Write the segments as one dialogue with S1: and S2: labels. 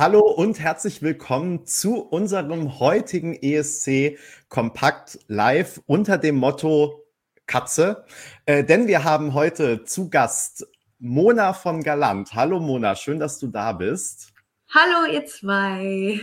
S1: Hallo und herzlich willkommen zu unserem heutigen ESC Kompakt Live unter dem Motto Katze. Denn wir haben heute zu Gast Mona von Galant. Hallo Mona, schön, dass du da bist.
S2: Hallo ihr zwei.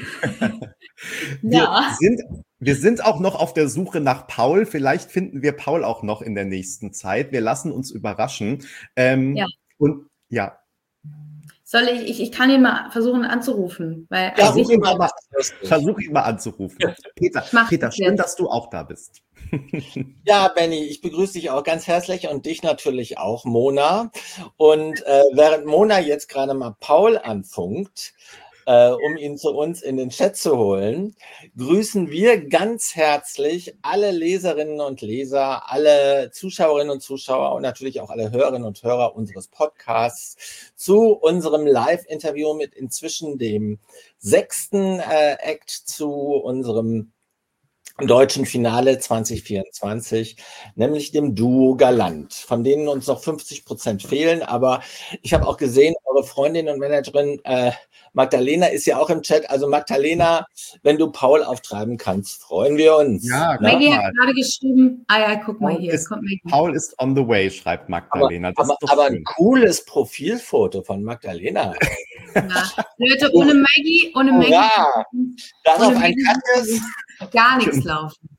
S1: Wir sind auch noch auf der Suche nach Paul. Vielleicht finden wir Paul auch noch in der nächsten Zeit. Wir lassen uns überraschen.
S2: Ja.
S1: Und ja.
S2: Soll ich kann ihn mal versuchen anzurufen. Weil
S1: Versuch ihn mal anzurufen. Peter, schön, dass du auch da bist.
S3: Ja, Benny, ich begrüße dich auch ganz herzlich und dich natürlich auch, Mona. Und während Mona jetzt gerade mal Paul anfunkt, um ihn zu uns in den Chat zu holen, grüßen wir ganz herzlich alle Leserinnen und Leser, alle Zuschauerinnen und Zuschauer und natürlich auch alle Hörerinnen und Hörer unseres Podcasts zu unserem Live-Interview mit inzwischen dem 6. Act zu unserem deutschen Finale 2024, nämlich dem Duo Galant, von denen uns noch 50% fehlen. Aber ich habe auch gesehen, eure Freundin und Managerin Magdalena ist ja auch im Chat. Also Magdalena, wenn du Paul auftreiben kannst, freuen wir uns.
S2: Ja, Maggie hat gerade geschrieben, guck mal hier.
S1: Paul ist on the way, schreibt Magdalena.
S3: Aber ein cooles Profilfoto von Magdalena.
S2: Ja. Leute, ohne Maggie
S3: darauf ein Kattes
S2: gar nichts laufen.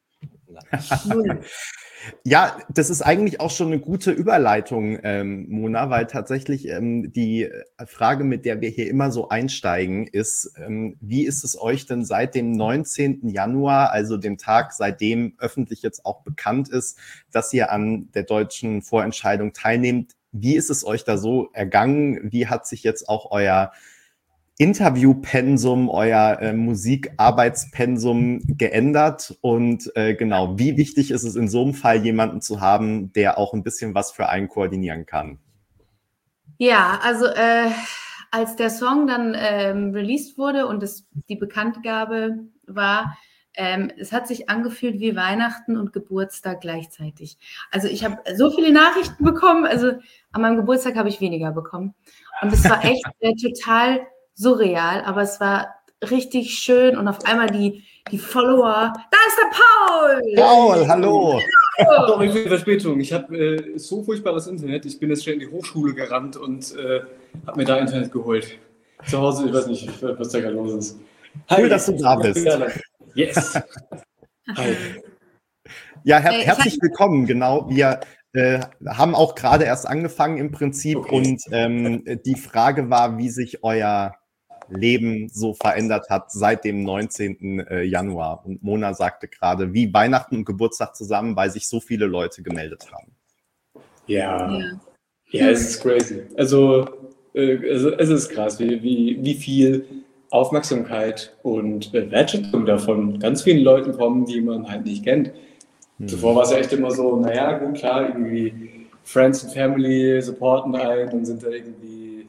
S1: Ja, das ist eigentlich auch schon eine gute Überleitung, Mona, weil tatsächlich die Frage, mit der wir hier immer so einsteigen, ist, wie ist es euch denn seit dem 19. Januar, also dem Tag, seitdem öffentlich jetzt auch bekannt ist, dass ihr an der deutschen Vorentscheidung teilnehmt, wie ist es euch da so ergangen? Wie hat sich jetzt auch euer Interviewpensum, euer Musikarbeitspensum geändert? Und genau, wie wichtig ist es in so einem Fall, jemanden zu haben, der auch ein bisschen was für einen koordinieren kann?
S2: Ja, also als der Song dann released wurde und die Bekanntgabe war, es hat sich angefühlt wie Weihnachten und Geburtstag gleichzeitig. Also ich habe so viele Nachrichten bekommen, also an meinem Geburtstag habe ich weniger bekommen. Und es war echt total surreal, aber es war richtig schön und auf einmal die Follower, da ist der Paul!
S1: Paul, hallo!
S4: Sorry für die Verspätung. Ich habe so furchtbares Internet. Ich bin jetzt schnell in die Hochschule gerannt und habe mir da Internet geholt. Zu Hause, ich weiß nicht, was da gerade los ist.
S1: Cool, dass du da bist.
S4: Yes. Hi.
S1: Ja, herzlich willkommen. Genau, wir haben auch gerade erst angefangen im Prinzip und die Frage war, wie sich euer Leben so verändert hat seit dem 19. Januar. Und Mona sagte gerade, wie Weihnachten und Geburtstag zusammen, weil sich so viele Leute gemeldet haben.
S4: Ja, es ist crazy. Also es ist krass, wie viel Aufmerksamkeit und Wertschätzung davon ganz vielen Leuten kommen, die man halt nicht kennt. Zuvor war es ja echt immer so, naja, gut, klar, irgendwie Friends und Family supporten einen und sind da irgendwie,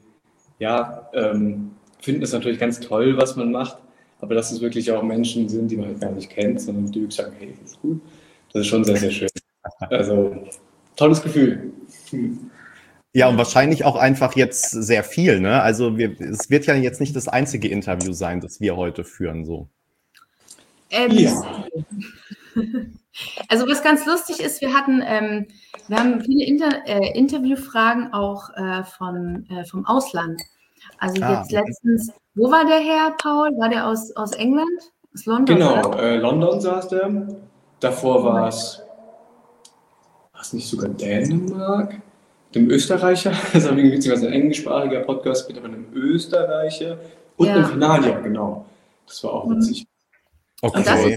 S4: finden es natürlich ganz toll, was man macht, aber dass es wirklich auch Menschen sind, die man halt gar nicht kennt, sondern die sagen, hey, das ist gut. Das ist schon sehr, sehr schön. Also, tolles Gefühl.
S1: Ja, und wahrscheinlich auch einfach jetzt sehr viel, ne? Also es wird ja jetzt nicht das einzige Interview sein, das wir heute führen, so.
S2: Also was ganz lustig ist, wir haben viele Interviewfragen auch vom Ausland. Also jetzt letztens, wo war der Herr, Paul? War der aus England? Aus London?
S4: Genau, London saß der. Davor war es nicht sogar Dänemark? Dem Österreicher, das ist beziehungsweise ein englischsprachiger Podcast mit einem Österreicher und einem Kanadier, genau. Das war auch witzig.
S1: Okay.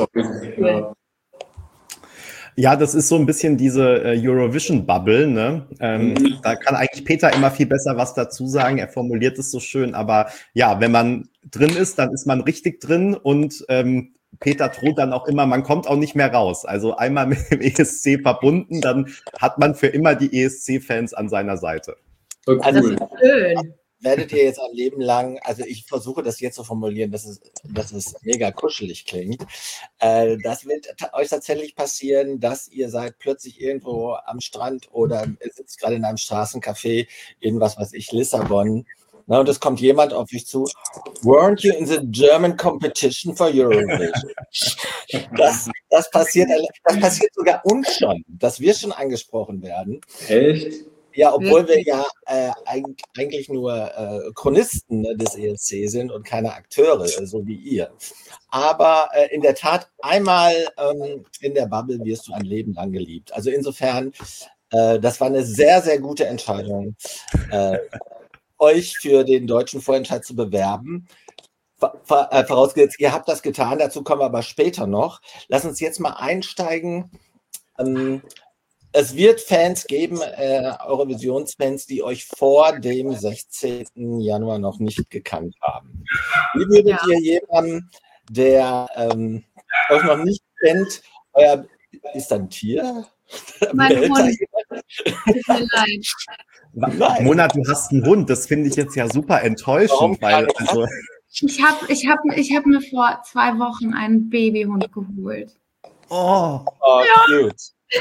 S1: Ja, das ist so ein bisschen diese Eurovision-Bubble, ne? Da kann eigentlich Peter immer viel besser was dazu sagen. Er formuliert es so schön, aber ja, wenn man drin ist, dann ist man richtig drin und Peter droht dann auch immer, man kommt auch nicht mehr raus. Also einmal mit dem ESC verbunden, dann hat man für immer die ESC-Fans an seiner Seite.
S3: Cool. Also das ist schön. Werdet ihr jetzt ein Leben lang, also ich versuche das jetzt zu formulieren, dass es mega kuschelig klingt. Das wird euch tatsächlich passieren, dass ihr seid plötzlich irgendwo am Strand oder sitzt gerade in einem Straßencafé in was weiß ich, Lissabon Na, und es kommt jemand auf dich zu. Weren't you in the German competition for Eurovision? Das passiert sogar uns schon, dass wir schon angesprochen werden.
S4: Echt?
S3: Ja, obwohl wir ja eigentlich nur Chronisten des ESC sind und keine Akteure, so wie ihr. Aber in der Tat, einmal in der Bubble wirst du ein Leben lang geliebt. Also insofern, das war eine sehr, sehr gute Entscheidung, euch für den deutschen Vorentscheid zu bewerben. Vorausgesetzt, ihr habt das getan, dazu kommen wir aber später noch. Lass uns jetzt mal einsteigen. Es wird Fans geben, Eurovisionsfans, die euch vor dem 16. Januar noch nicht gekannt haben. Wie würdet ihr jemanden, der euch noch nicht kennt, ist da ein Tier?
S2: Mein Hund. Tut mir leid.
S1: Nein. Mona, du hast einen Hund, das finde ich jetzt ja super enttäuschend, weil also
S2: ich hab mir vor 2 Wochen einen Babyhund geholt.
S1: Oh,
S3: cute.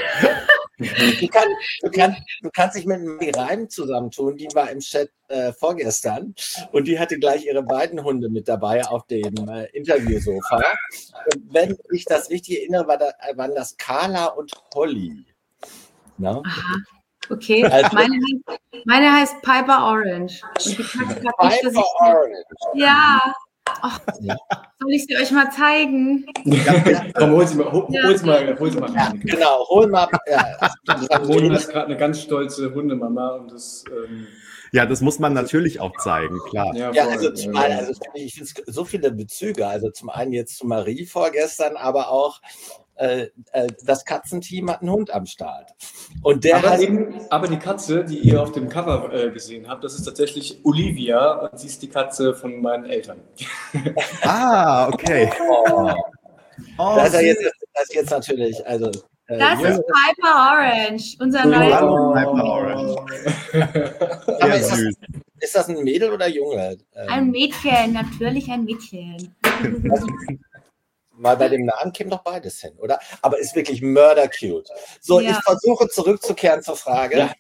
S3: Du kannst dich mit Maggie Reim zusammentun, die war im Chat vorgestern und die hatte gleich ihre beiden Hunde mit dabei auf dem Interviewsofa. Und wenn ich das richtig erinnere, waren das Carla und Holly. No?
S2: Aha, okay. Also, meine heißt Piper Orange. Und die
S3: Piper Orange?
S2: Ja. Oh, soll ich sie euch mal zeigen?
S4: Ja, komm, hol sie mal rein.
S3: Ja, genau, hol mal.
S4: Mona ist gerade eine ganz stolze Hundemama und das.
S1: Ja, das muss man natürlich auch zeigen, klar.
S3: Ja, also ich finde so viele Bezüge. Also zum einen jetzt zu Marie vorgestern, aber auch das Katzenteam hat einen Hund am Start. Und der
S4: aber die Katze, die ihr auf dem Cover gesehen habt, das ist tatsächlich Olivia und sie ist die Katze von meinen Eltern.
S1: Ah, okay.
S3: Das ist jetzt natürlich, also.
S2: Das ist Piper Orange, unser neuer
S1: Piper Orange.
S3: Aber ist das ein Mädel oder Junge?
S2: Ein Mädchen, natürlich ein Mädchen.
S3: Mal bei dem Namen käme doch beides hin, oder? Aber ist wirklich mörder-cute. So, ja. Ich versuche zurückzukehren zur Frage. Ja.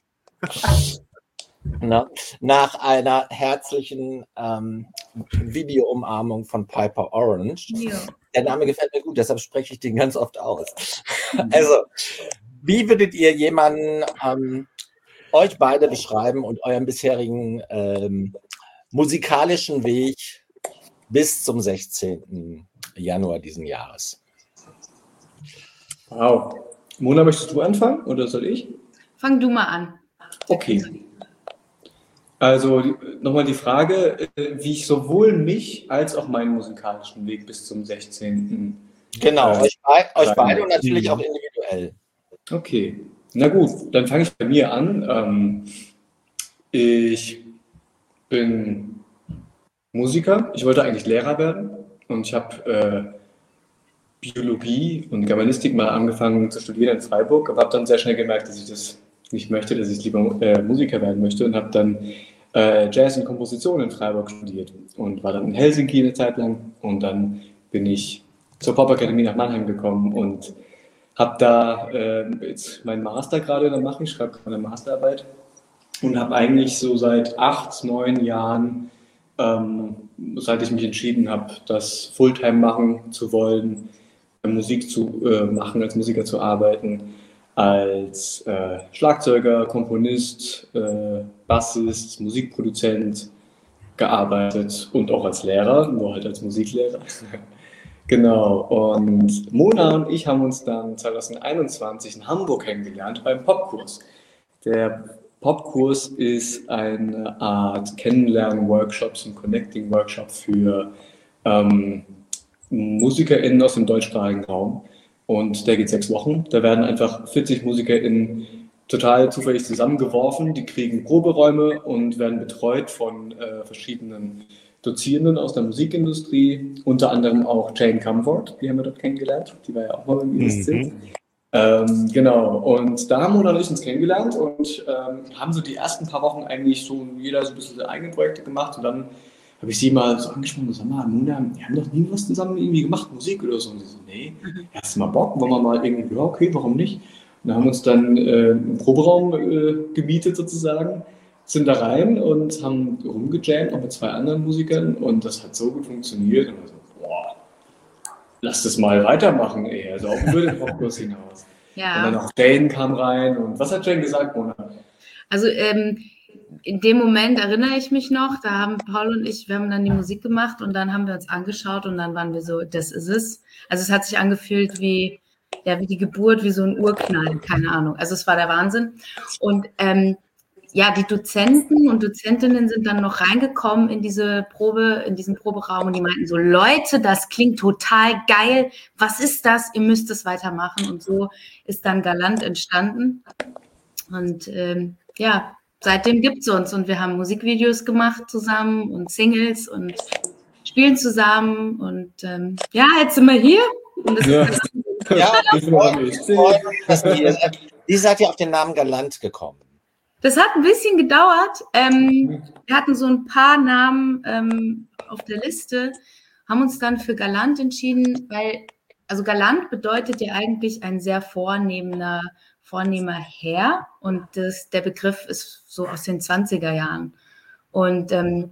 S3: Nach einer herzlichen Video-Umarmung von Piper Orange. Ja. Der Name gefällt mir gut, deshalb spreche ich den ganz oft aus. Also, wie würdet ihr jemanden euch beide beschreiben und euren bisherigen musikalischen Weg bis zum 16. Januar diesen Jahres?
S4: Wow. Mona, möchtest du anfangen oder soll ich?
S2: Fang du mal an.
S4: Okay. Also nochmal die Frage, wie ich sowohl mich als auch meinen musikalischen Weg bis zum 16.
S3: Genau, euch beide und natürlich auch individuell.
S4: Okay, na gut, dann fange ich bei mir an. Ich bin Musiker, ich wollte eigentlich Lehrer werden und ich habe Biologie und Germanistik mal angefangen zu studieren in Freiburg, aber habe dann sehr schnell gemerkt, dass ich das nicht möchte, dass ich lieber Musiker werden möchte und habe dann Jazz und Komposition in Freiburg studiert und war dann in Helsinki eine Zeit lang und dann bin ich zur Popakademie nach Mannheim gekommen und habe da jetzt meinen Master gerade dann machen, ich schreibe gerade eine Masterarbeit und habe eigentlich so seit 8, 9 Jahren, seit ich mich entschieden habe, das Fulltime machen zu wollen, Musik zu machen, als Musiker zu arbeiten, als Schlagzeuger, Komponist, Bassist, Musikproduzent gearbeitet und auch als Lehrer, nur halt als Musiklehrer. Genau, und Mona und ich haben uns dann 2021 in Hamburg kennengelernt beim Popkurs. Der Popkurs ist eine Art Kennenlernen-Workshops und Connecting-Workshop für MusikerInnen aus dem deutschsprachigen Raum. Und der geht 6 Wochen. Da werden einfach 40 MusikerInnen total zufällig zusammengeworfen. Die kriegen Proberäume und werden betreut von verschiedenen Dozierenden aus der Musikindustrie, unter anderem auch Jane Comfort, die haben wir dort kennengelernt. Die war ja auch mal im ESC. Genau, und da haben Mona und ich uns kennengelernt und haben so die ersten paar Wochen eigentlich so jeder so ein bisschen seine eigenen Projekte gemacht und dann habe ich sie mal so angesprochen und gesagt, Mona, wir haben doch nie was zusammen irgendwie gemacht, Musik oder so. Und sie so, nee, hast du mal Bock, wollen wir mal irgendwie, ja, okay, warum nicht? Und dann haben wir uns dann einen Proberaum gemietet sozusagen sind da rein und haben rumgejammt, auch mit 2 anderen Musikern und das hat so gut funktioniert und so, boah, lass das mal weitermachen, ey, also auch über den Rockkurs hinaus.
S2: Ja.
S4: Und dann auch Jane kam rein und was hat Jane gesagt, Mona?
S2: Also in dem Moment erinnere ich mich noch, da haben Paul und ich, wir haben dann die Musik gemacht und dann haben wir uns angeschaut und dann waren wir so, das ist es. Also es hat sich angefühlt wie die Geburt, wie so ein Urknall, keine Ahnung. Also es war der Wahnsinn. Und die Dozenten und Dozentinnen sind dann noch reingekommen in diesen Proberaum und die meinten so, Leute, das klingt total geil. Was ist das? Ihr müsst es weitermachen. Und so ist dann Galant entstanden. Und seitdem gibt es uns und wir haben Musikvideos gemacht zusammen und Singles und spielen zusammen und jetzt sind wir hier. Und das
S3: Wie seid ihr auf den Namen Galant gekommen?
S2: Das hat ein bisschen gedauert. Wir hatten so ein paar Namen auf der Liste, haben uns dann für Galant entschieden, weil, also Galant bedeutet ja eigentlich ein sehr vornehmer Herr und der Begriff ist so aus den 20er Jahren. Und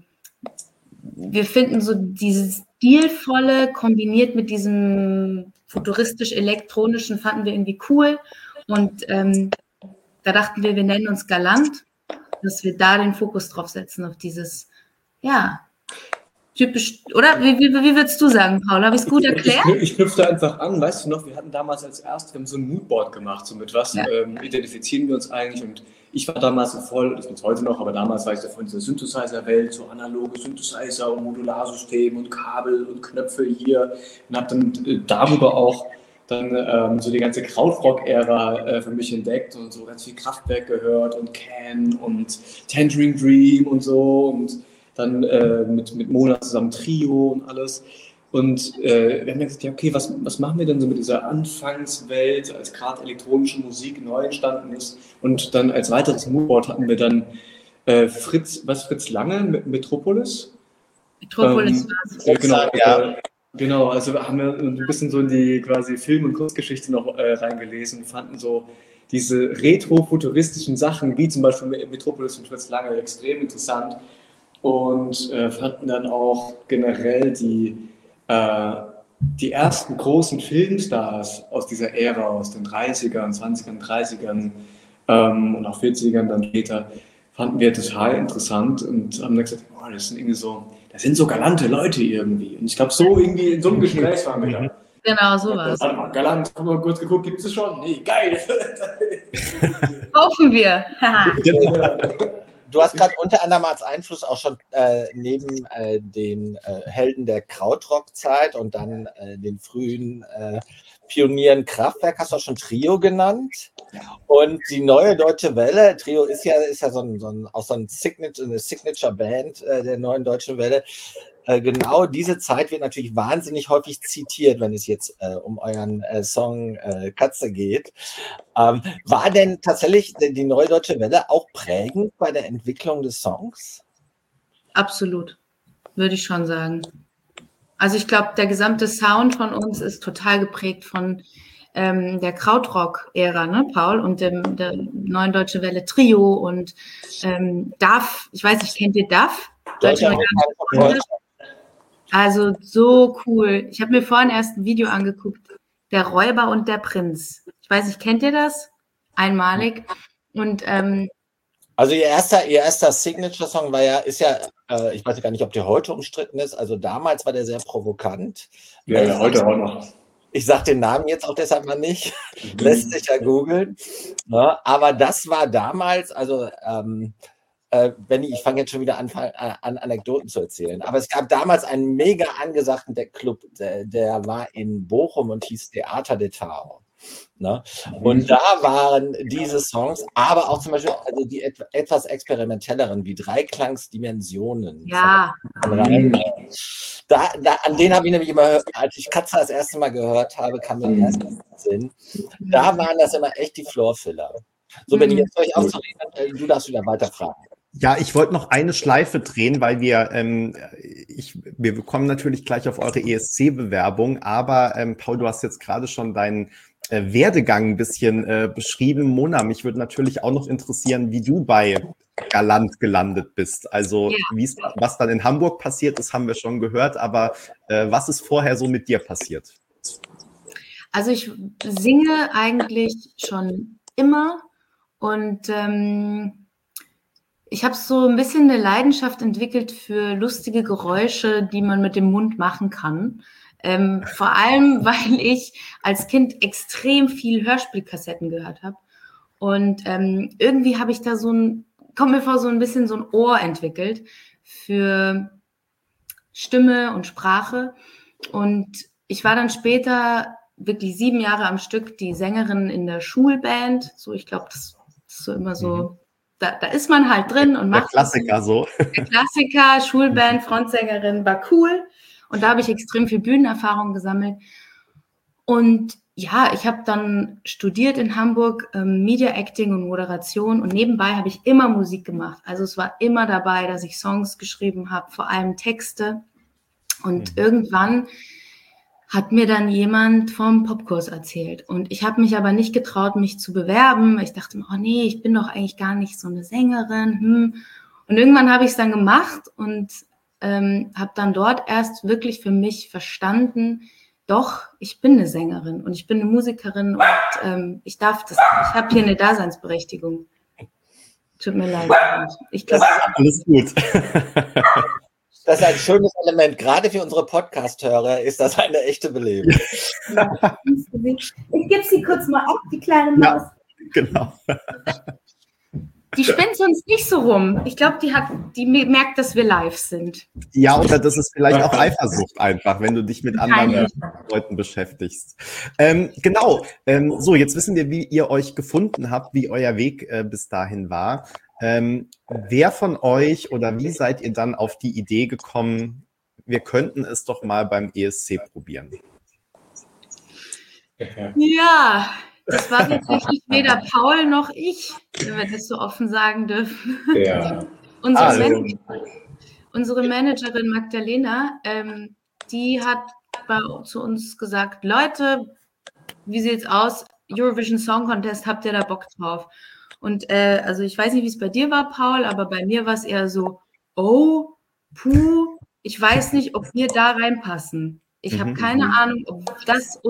S2: wir finden so dieses Stilvolle kombiniert mit diesem futuristisch-elektronischen fanden wir irgendwie cool und da dachten wir nennen uns Galant, dass wir da den Fokus drauf setzen, auf dieses, typisch, oder? Wie würdest du sagen, Paul? Habe ich es gut erklärt?
S4: Ich knüpfe da einfach an, weißt du noch, wir hatten damals wir haben so ein Moodboard gemacht, so mit was identifizieren wir uns eigentlich und ich war damals so voll, das ist heute noch, aber damals war ich so von dieser Synthesizer-Welt, so analoge Synthesizer und Modularsystem und Kabel und Knöpfe hier und habe dann darüber auch dann so die ganze Krautrock-Ära für mich entdeckt und so ganz viel Kraftwerk gehört und Can und Tangerine Dream und so und dann mit Mona zusammen Trio und alles. Und wir haben gesagt, ja okay, was machen wir denn so mit dieser Anfangswelt, als gerade elektronische Musik neu entstanden ist. Und dann als weiteres Moodboard hatten wir dann Fritz Lange mit Metropolis.
S2: Metropolis war es.
S4: Genau, also haben wir ein bisschen so in die quasi Film- und Kunstgeschichte noch reingelesen und fanden so diese retro-futuristischen Sachen, wie zum Beispiel Metropolis und Fritz Lange, extrem interessant und fanden dann auch generell die ersten großen Filmstars aus dieser Ära, aus den 30ern, 20ern, 30ern und auch 40ern dann später, fanden wir total interessant und haben dann gesagt, das sind irgendwie das sind so galante Leute irgendwie. Und ich glaube, so irgendwie in so einem Gespräch waren wir da.
S2: Genau, sowas.
S4: Warte mal, galant, haben wir kurz geguckt, gibt es schon? Nee, geil.
S2: Kaufen wir.
S3: Du hast gerade unter anderem als Einfluss auch schon neben den Helden der Krautrock-Zeit und dann den frühen Pionieren Kraftwerk, hast du auch schon Trio genannt. Und die Neue Deutsche Welle, Trio ist ja so eine Signature-Band der Neuen Deutschen Welle. Genau diese Zeit wird natürlich wahnsinnig häufig zitiert, wenn es jetzt um euren Song Katze geht. War denn tatsächlich die Neue Deutsche Welle auch prägend bei der Entwicklung des Songs?
S2: Absolut, würde ich schon sagen. Also ich glaube, der gesamte Sound von uns ist total geprägt von der Krautrock-Ära, ne, Paul, und der Neuen Deutsche Welle Trio und DAF. Ich weiß nicht, kennt ihr DAF? Also so cool. Ich habe mir vorhin erst ein Video angeguckt. Der Räuber und der Prinz. Ich weiß nicht, kennt ihr das? Einmalig. Und
S3: also ihr erster Signature-Song ist ja, ich weiß gar nicht, ob der heute umstritten ist. Also damals war der sehr provokant.
S4: Ja, heute auch noch.
S3: Ich sage den Namen jetzt auch deshalb mal nicht. Lässt sich ja googeln. Ja, aber das war damals, also Benni, ich fange jetzt schon wieder an Anekdoten zu erzählen. Aber es gab damals einen mega angesagten Club, der war in Bochum und hieß Theater de Tao. Ne? Und da waren diese Songs, aber auch zum Beispiel also die etwas experimentelleren, wie Dreiklangsdimensionen.
S2: Ja.
S3: An den habe ich nämlich immer, als ich Katze das erste Mal gehört habe, kam mir der erste Sinn. Da waren das immer echt die Floorfiller. So, wenn ich jetzt euch aufzureden, du darfst wieder weiterfragen.
S1: Ja, ich wollte noch eine Schleife drehen, weil wir kommen natürlich gleich auf eure ESC-Bewerbung, aber Paul, du hast jetzt gerade schon deinen Werdegang ein bisschen beschrieben. Mona, mich würde natürlich auch noch interessieren, wie du bei Galant gelandet bist. Also was dann in Hamburg passiert ist, haben wir schon gehört, aber was ist vorher so mit dir passiert?
S2: Also ich singe eigentlich schon immer und ich habe so ein bisschen eine Leidenschaft entwickelt für lustige Geräusche, die man mit dem Mund machen kann. Vor allem, weil ich als Kind extrem viel Hörspielkassetten gehört habe. Und irgendwie habe ich da kommt mir vor, so ein bisschen so ein Ohr entwickelt für Stimme und Sprache. Und ich war dann später wirklich 7 Jahre am Stück die Sängerin in der Schulband. So, ich glaube, das ist so immer so, da ist man halt drin und macht.
S1: Der Klassiker so.
S2: Der Klassiker, Schulband, Frontsängerin, war cool. Und da habe ich extrem viel Bühnenerfahrung gesammelt. Und ja, ich habe dann studiert in Hamburg, Media Acting und Moderation. Und nebenbei habe ich immer Musik gemacht. Also es war immer dabei, dass ich Songs geschrieben habe, vor allem Texte. Und irgendwann hat mir dann jemand vom Popkurs erzählt. Und ich habe mich aber nicht getraut, mich zu bewerben. Ich dachte mir, oh nee, ich bin doch eigentlich gar nicht so eine Sängerin. Und irgendwann habe ich es dann gemacht und habe dann dort erst wirklich für mich verstanden, doch, ich bin eine Sängerin und ich bin eine Musikerin und ich darf das. Ich habe hier eine Daseinsberechtigung. Tut mir leid. Ich glaube,
S1: alles gut.
S3: Das ist ein schönes Element. Gerade für unsere Podcast-Hörer ist das eine echte Belebung.
S2: Ich gebe sie kurz mal ab, die kleine Maus.
S1: Ja, genau.
S2: Die spinnt sonst nicht so rum. Ich glaube, die merkt, dass wir live sind.
S1: Ja, oder das ist vielleicht auch Eifersucht einfach, wenn du dich mit anderen Leuten beschäftigst. Genau. So, jetzt wissen wir, wie ihr euch gefunden habt, wie euer Weg bis dahin war. Wer von euch oder wie seid ihr dann auf die Idee gekommen, wir könnten es doch mal beim ESC probieren?
S2: Ja, das war tatsächlich weder Paul noch ich, wenn wir das so offen sagen dürfen.
S4: Ja.
S2: Unsere Managerin Magdalena, die hat zu uns gesagt, Leute, wie sieht's aus? Eurovision Song Contest, habt ihr da Bock drauf? Und also ich weiß nicht, wie es bei dir war, Paul, aber bei mir war es eher so, oh, puh, ich weiß nicht, ob wir da reinpassen. Ich habe keine Ahnung, ob das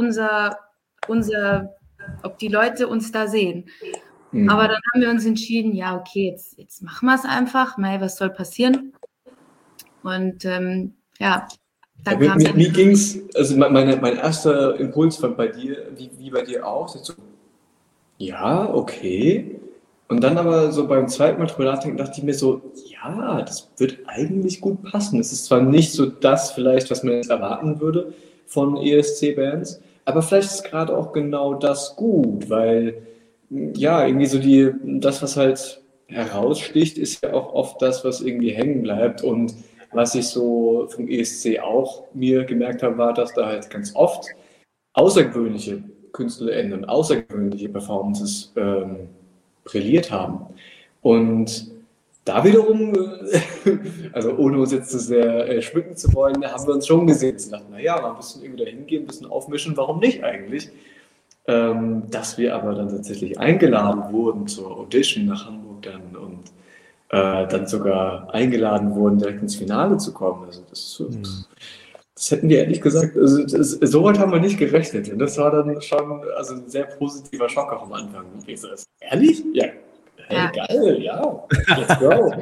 S2: ob die Leute uns da sehen. Aber dann haben wir uns entschieden, ja, okay, jetzt machen wir es einfach. Mei, was soll passieren? Und ja, dann kam es.
S4: Wie ging es, also mein erster Impuls war bei dir, wie bei dir auch, so, ja, okay. Und dann aber so beim zweiten Mal drüber nachdenken, dachte ich mir so, ja, das wird eigentlich gut passen. Es ist zwar nicht so das vielleicht, was man jetzt erwarten würde von ESC-Bands, aber vielleicht ist gerade auch genau das gut, weil ja, irgendwie so das, was halt heraussticht, ist ja auch oft das, was irgendwie hängen bleibt. Und was ich so vom ESC auch mir gemerkt habe, war, dass da halt ganz oft außergewöhnliche KünstlerInnen und außergewöhnliche Performances brilliert haben. Und da wiederum, also ohne uns jetzt zu sehr schmücken zu wollen, haben wir uns schon gesehen. Wir dachten, naja, mal ein bisschen irgendwie da hingehen, ein bisschen aufmischen, warum nicht eigentlich? Dass wir aber dann tatsächlich eingeladen wurden zur Audition nach Hamburg dann und dann sogar eingeladen wurden, direkt ins Finale zu kommen. Also das hätten wir ehrlich gesagt, also so weit haben wir nicht gerechnet. Und das war dann schon ein sehr positiver Schock auch am Anfang. Wie ist das? Ehrlich? Ja. Hey, geil, ja. Let's go.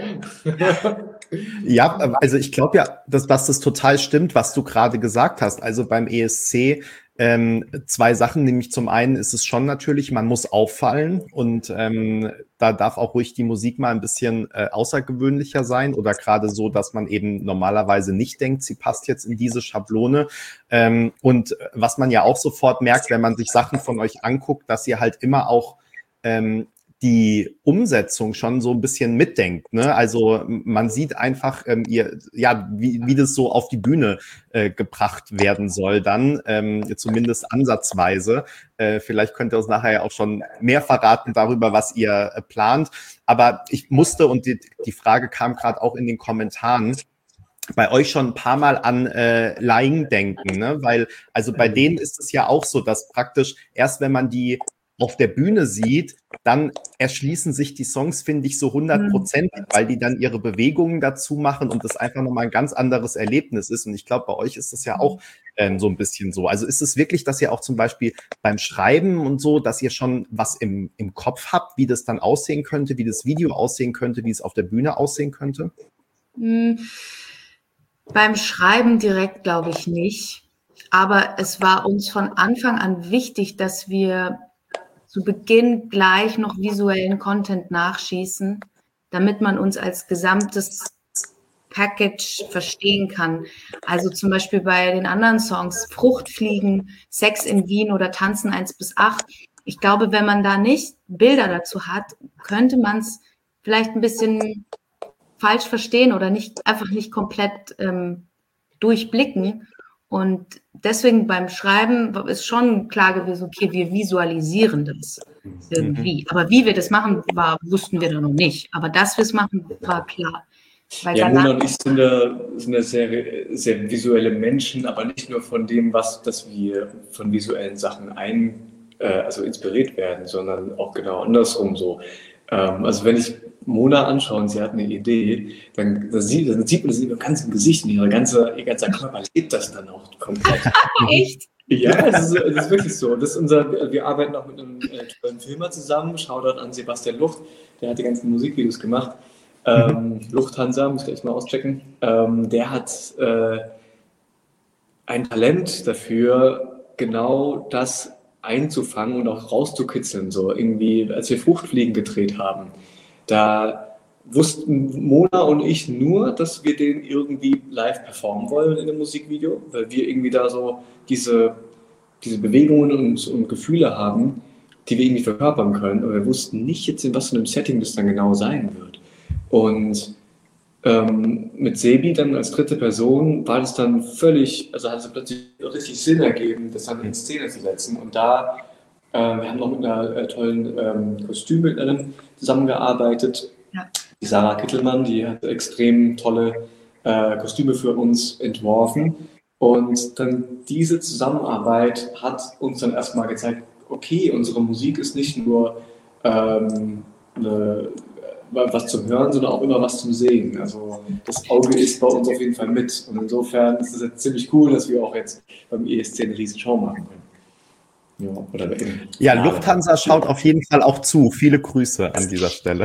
S1: Ja, also ich glaube ja, dass das total stimmt, was du gerade gesagt hast. Also beim ESC 2 Sachen, nämlich zum einen ist es schon natürlich, man muss auffallen und da darf auch ruhig die Musik mal ein bisschen außergewöhnlicher sein oder gerade so, dass man eben normalerweise nicht denkt, sie passt jetzt in diese Schablone. Und was man ja auch sofort merkt, wenn man sich Sachen von euch anguckt, dass ihr halt immer auch die Umsetzung schon so ein bisschen mitdenkt, ne? Also man sieht einfach, wie das so auf die Bühne gebracht werden soll dann, zumindest ansatzweise. Vielleicht könnt ihr uns nachher ja auch schon mehr verraten darüber, was ihr plant. Aber ich musste, und die Frage kam gerade auch in den Kommentaren, bei euch schon ein paar Mal an Lying denken, ne? Weil, also bei denen ist es ja auch so, dass praktisch erst wenn man die auf der Bühne sieht, dann erschließen sich die Songs, finde ich, so 100%, weil die dann ihre Bewegungen dazu machen und das einfach nochmal ein ganz anderes Erlebnis ist. Und ich glaube, bei euch ist das ja auch so ein bisschen so. Also ist es wirklich, dass ihr auch zum Beispiel beim Schreiben und so, dass ihr schon was im Kopf habt, wie das dann aussehen könnte, wie das Video aussehen könnte, wie es auf der Bühne aussehen könnte?
S2: Beim Schreiben direkt glaube ich nicht. Aber es war uns von Anfang an wichtig, dass wir zu Beginn gleich noch visuellen Content nachschießen, damit man uns als gesamtes Package verstehen kann. Also zum Beispiel bei den anderen Songs, Fruchtfliegen, Sex in Wien oder Tanzen 1-8. Ich glaube, wenn man da nicht Bilder dazu hat, könnte man es vielleicht ein bisschen falsch verstehen oder einfach nicht komplett durchblicken. Und deswegen beim Schreiben ist schon klar gewesen, okay, wir visualisieren das irgendwie. Aber wie wir das machen, wussten wir da noch nicht. Aber dass wir es machen, war klar.
S4: Weil ja, Mona und ich sind da sehr, sehr visuelle Menschen, aber nicht nur von dem, dass wir von visuellen Sachen also inspiriert werden, sondern auch genau andersrum so. Also wenn ich Mona anschaue und sie hat eine Idee, dann sieht man das in ihrem ganzen Gesicht und ihr ganzer Körper lebt das dann auch komplett.
S2: Echt?
S4: Ja, das ist wirklich so. Wir arbeiten auch mit einem tollen Filmer zusammen, Shoutout an Sebastian Lucht, der hat die ganzen Musikvideos gemacht. Lufthansa, muss ich gleich mal auschecken. Der hat ein Talent dafür, genau das einzufangen und auch rauszukitzeln. So irgendwie, als wir Fruchtfliegen gedreht haben, da wussten Mona und ich nur, dass wir den irgendwie live performen wollen in einem Musikvideo, weil wir irgendwie da so diese Bewegungen und Gefühle haben, die wir irgendwie verkörpern können. Aber wir wussten nicht jetzt, in was für einem Setting das dann genau sein wird. Und mit Sebi dann als dritte Person war das dann völlig, also hat es plötzlich richtig Sinn ergeben, das dann in Szene zu setzen. Und da, wir haben noch mit einer tollen Kostümbildnerin zusammengearbeitet, ja. Die Sarah Kittelmann, die hat extrem tolle Kostüme für uns entworfen. Und dann diese Zusammenarbeit hat uns dann erstmal gezeigt, okay, unsere Musik ist nicht nur was zum Hören, sondern auch immer was zum Sehen. Also das Auge ist bei uns auf jeden Fall mit. Und insofern ist es jetzt ziemlich cool, dass wir auch jetzt beim ESC eine riesen Show machen können.
S1: Ja, Lufthansa schaut auf jeden Fall auch zu. Viele Grüße an dieser Stelle.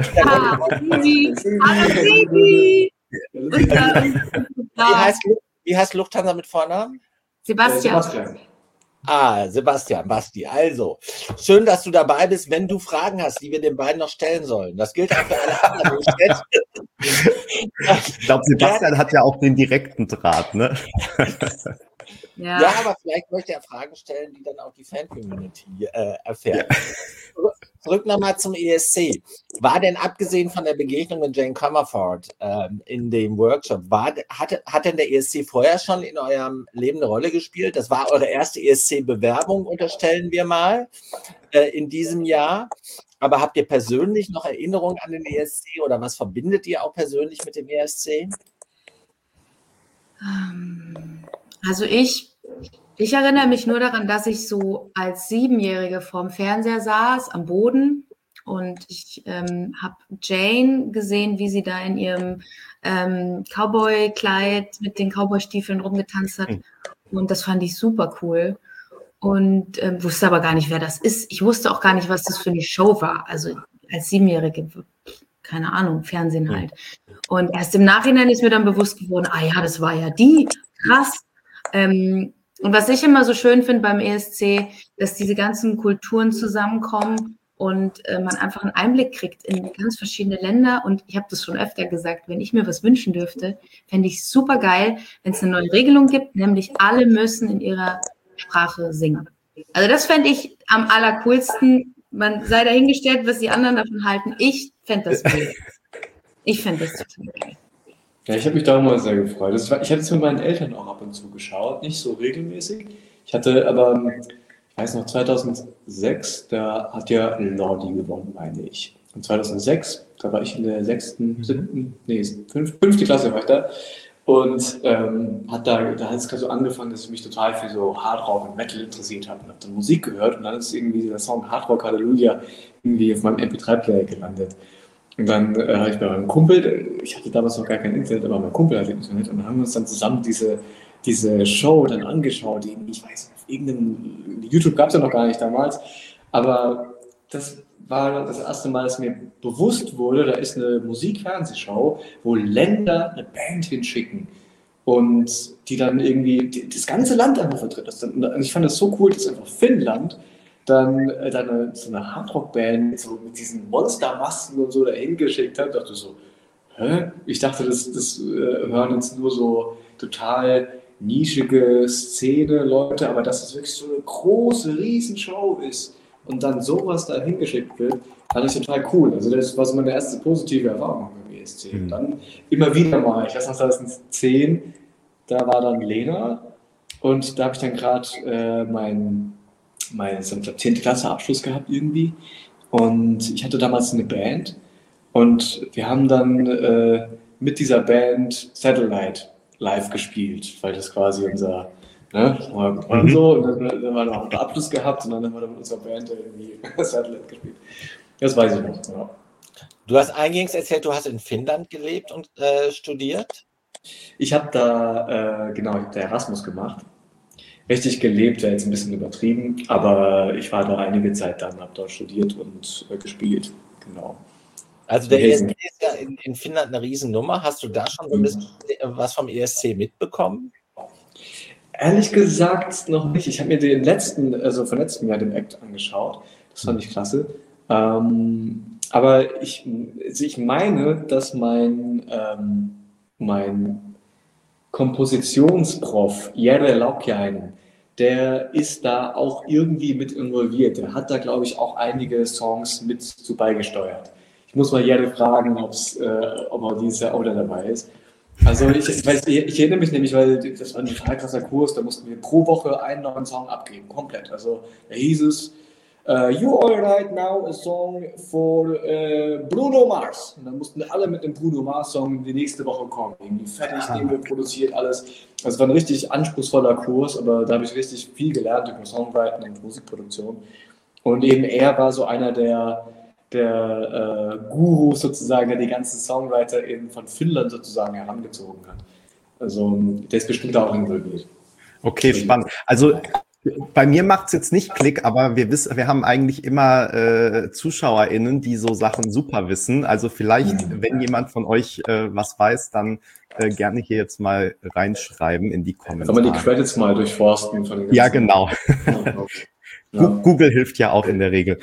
S3: Wie heißt Lufthansa mit Vornamen?
S2: Sebastian.
S3: Sebastian, Basti. Also, schön, dass du dabei bist, wenn du Fragen hast, die wir den beiden noch stellen sollen. Das gilt auch für alle anderen.
S1: Ich glaube, Sebastian hat ja auch den direkten Draht, ne?
S3: Ja, aber vielleicht möchte er Fragen stellen, die dann auch die Fan-Community erfährt. Ja. Zurück nochmal zum ESC. War denn abgesehen von der Begegnung mit Jane Comerford in dem Workshop, hat denn der ESC vorher schon in eurem Leben eine Rolle gespielt? Das war eure erste ESC-Bewerbung, unterstellen wir mal, in diesem Jahr. Aber habt ihr persönlich noch Erinnerungen an den ESC oder was verbindet ihr auch persönlich mit dem ESC?
S2: Also ich erinnere mich nur daran, dass ich so als 7-Jährige vorm Fernseher saß, am Boden, und ich habe Jane gesehen, wie sie da in ihrem Cowboy-Kleid mit den Cowboy-Stiefeln rumgetanzt hat, und das fand ich super cool und wusste aber gar nicht, wer das ist. Ich wusste auch gar nicht, was das für eine Show war, also als 7-Jährige, keine Ahnung, Fernsehen halt. Und erst im Nachhinein ist mir dann bewusst geworden, ja, das war ja die, krass. Und was ich immer so schön finde beim ESC, dass diese ganzen Kulturen zusammenkommen und man einfach einen Einblick kriegt in ganz verschiedene Länder. Und ich habe das schon öfter gesagt, wenn ich mir was wünschen dürfte, fände ich super geil, wenn es eine neue Regelung gibt, nämlich alle müssen in ihrer Sprache singen. Also das fände ich am allercoolsten. Man sei dahingestellt, was die anderen davon halten. Ich fände das cool. Ich fände das total geil.
S4: Ja, ich habe mich da immer sehr gefreut. Ich hatte es mit meinen Eltern auch ab und zu geschaut, nicht so regelmäßig. Ich hatte aber, ich weiß noch, 2006, da hat ja Lordi gewonnen, meine ich. Und 2006, da war ich in der 5. Klasse war ich da. Und da hat es so angefangen, dass ich mich total für so Hardrock und Metal interessiert habe und habe dann Musik gehört und dann ist irgendwie dieser Song Hardrock Halleluja irgendwie auf meinem MP3-Player gelandet. Und dann habe ich bei meinem Kumpel, ich hatte damals noch gar kein Internet, aber mein Kumpel hatte Internet und dann haben wir uns dann zusammen diese Show dann angeschaut, die, ich weiß nicht, auf irgendeinem, YouTube gab es ja noch gar nicht damals, aber das war das erste Mal, dass mir bewusst wurde, da ist eine Musikfernsehshow, wo Länder eine Band hinschicken und die dann irgendwie das ganze Land einfach vertritt. Und ich fand das so cool, dass einfach Finnland dann so eine Hardrock-Band so mit diesen Monstermasken und so dahin geschickt hat. Ich dachte so, hä? Ich dachte, das hören jetzt nur so total nischige Szene-Leute, aber dass es wirklich so eine große, Riesenshow ist und dann sowas da hingeschickt wird, fand ich total cool. Also das war so meine erste positive Erfahrung beim ESC. Und dann immer wieder mal, ich weiß noch 2010, da war dann Lena und da habe ich dann gerade meinen 10. Klasse Abschluss gehabt irgendwie und ich hatte damals eine Band und wir haben dann mit dieser Band Satellite live gespielt, weil das quasi unser und so und dann haben wir noch einen Abschluss gehabt und dann haben wir mit unserer Band irgendwie Satellite gespielt. Das weiß ich noch. Ja.
S3: Du hast eingangs erzählt, du hast in Finnland gelebt und studiert?
S4: Ich habe da Erasmus gemacht. Richtig gelebt, wäre jetzt ein bisschen übertrieben, aber ich war da einige Zeit dann, habe dort studiert und gespielt, genau.
S3: Also der ESC ist ja in Finnland eine Riesennummer. Hast du da schon so ein bisschen was vom ESC mitbekommen?
S4: Ehrlich gesagt noch nicht. Ich habe mir von letztem Jahr den Act angeschaut. Das fand ich klasse. Aber ich meine, dass mein Kompositionsprof Jere Laukjainen, der ist da auch irgendwie mit involviert. Der hat da, glaube ich, auch einige Songs mit zu beigesteuert. Ich muss mal Jere fragen, ob er dieses Jahr auch da dabei ist. Also ich erinnere mich nämlich, weil das war ein total krasser Kurs, da mussten wir pro Woche einen neuen Song abgeben, komplett. Also da hieß es, you all write now a song for Bruno Mars. Und dann mussten alle mit dem Bruno Mars Song die nächste Woche kommen. Irgendwie fertig, den wir produziert, alles. Also es war ein richtig anspruchsvoller Kurs, aber da habe ich richtig viel gelernt über Songwriting und Musikproduktion. Und eben er war so einer der Gurus sozusagen, der die ganzen Songwriter eben von Finnland sozusagen herangezogen hat. Also der ist bestimmt auch involviert.
S1: Okay, spannend. Also bei mir macht es jetzt nicht Klick, aber wir haben eigentlich immer ZuschauerInnen, die so Sachen super wissen. Also vielleicht, wenn jemand von euch was weiß, dann gerne hier jetzt mal reinschreiben in die Kommentare.
S4: Kann man die Credits mal durchforsten? Von den
S1: ja, genau.
S4: Ja.
S1: Google hilft ja auch in der Regel.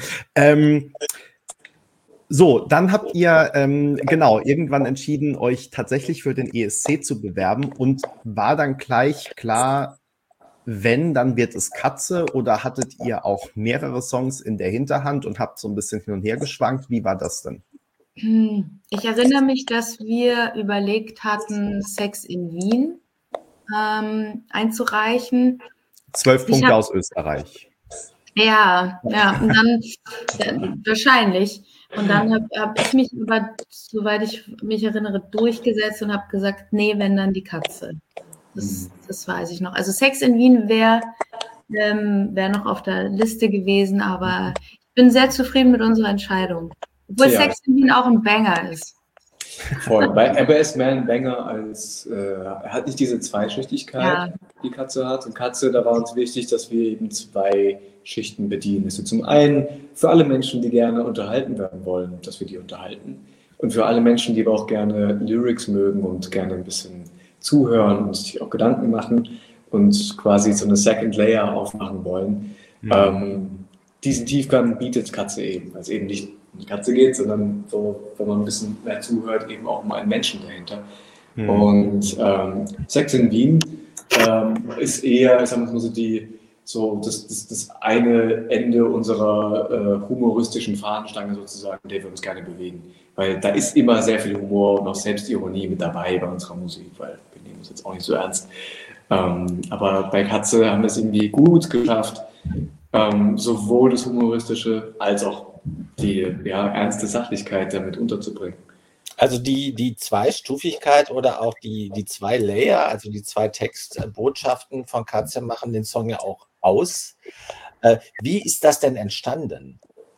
S1: So, dann habt ihr irgendwann entschieden, euch tatsächlich für den ESC zu bewerben und war dann gleich klar, wenn, dann wird es Katze oder hattet ihr auch mehrere Songs in der Hinterhand und habt so ein bisschen hin und her geschwankt? Wie war das denn?
S2: Ich erinnere mich, dass wir überlegt hatten, Sex in Wien einzureichen.
S1: 12 Punkte aus Österreich.
S2: Ja, und dann wahrscheinlich. Und dann hab ich mich aber, soweit ich mich erinnere, durchgesetzt und habe gesagt, nee, wenn, dann die Katze. Das weiß ich noch. Also Sex in Wien wäre noch auf der Liste gewesen, aber ich bin sehr zufrieden mit unserer Entscheidung. Obwohl Sex in Wien auch ein Banger ist.
S4: Voll. Aber er ist mehr ein Banger als, er hat nicht diese Zweischichtigkeit, die Katze hat. Und Katze, da war uns wichtig, dass wir eben 2 Schichten bedienen. Also zum einen für alle Menschen, die gerne unterhalten werden wollen, dass wir die unterhalten. Und für alle Menschen, die aber auch gerne Lyrics mögen und gerne ein bisschen zuhören und sich auch Gedanken machen und quasi so eine Second Layer aufmachen wollen. Diesen Tiefgang bietet Katze eben, weil es eben nicht um die Katze geht, sondern so, wenn man ein bisschen mehr zuhört, eben auch um einen Menschen dahinter. Und Sex in Wien ist eher, ich sag mal so, das eine Ende unserer humoristischen Fahnenstange sozusagen, in der wir uns gerne bewegen. Weil da ist immer sehr viel Humor und auch Selbstironie mit dabei bei unserer Musik, weil wir nehmen uns jetzt auch nicht so ernst. Aber bei Katze haben wir es irgendwie gut geschafft, sowohl das Humoristische als auch die ernste Sachlichkeit damit unterzubringen.
S3: Also die Zweistufigkeit oder auch die zwei Layer, also die zwei Textbotschaften von Katze machen den Song ja auch aus. Wie ist das denn entstanden?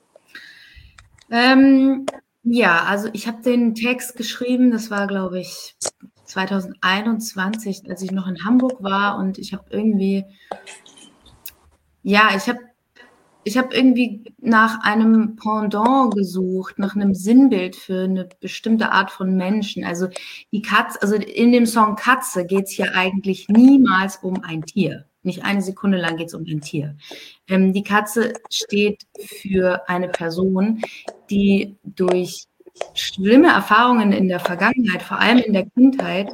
S2: Ja, also ich habe den Text geschrieben, das war, glaube ich, 2021, als ich noch in Hamburg war, und ich habe irgendwie, ich habe irgendwie nach einem Pendant gesucht, nach einem Sinnbild für eine bestimmte Art von Menschen. Also die Katze, also in dem Song Katze geht es hier eigentlich niemals um ein Tier. Nicht eine Sekunde lang geht es um ein Tier. Die Katze steht für eine Person, die durch schlimme Erfahrungen in der Vergangenheit, vor allem in der Kindheit,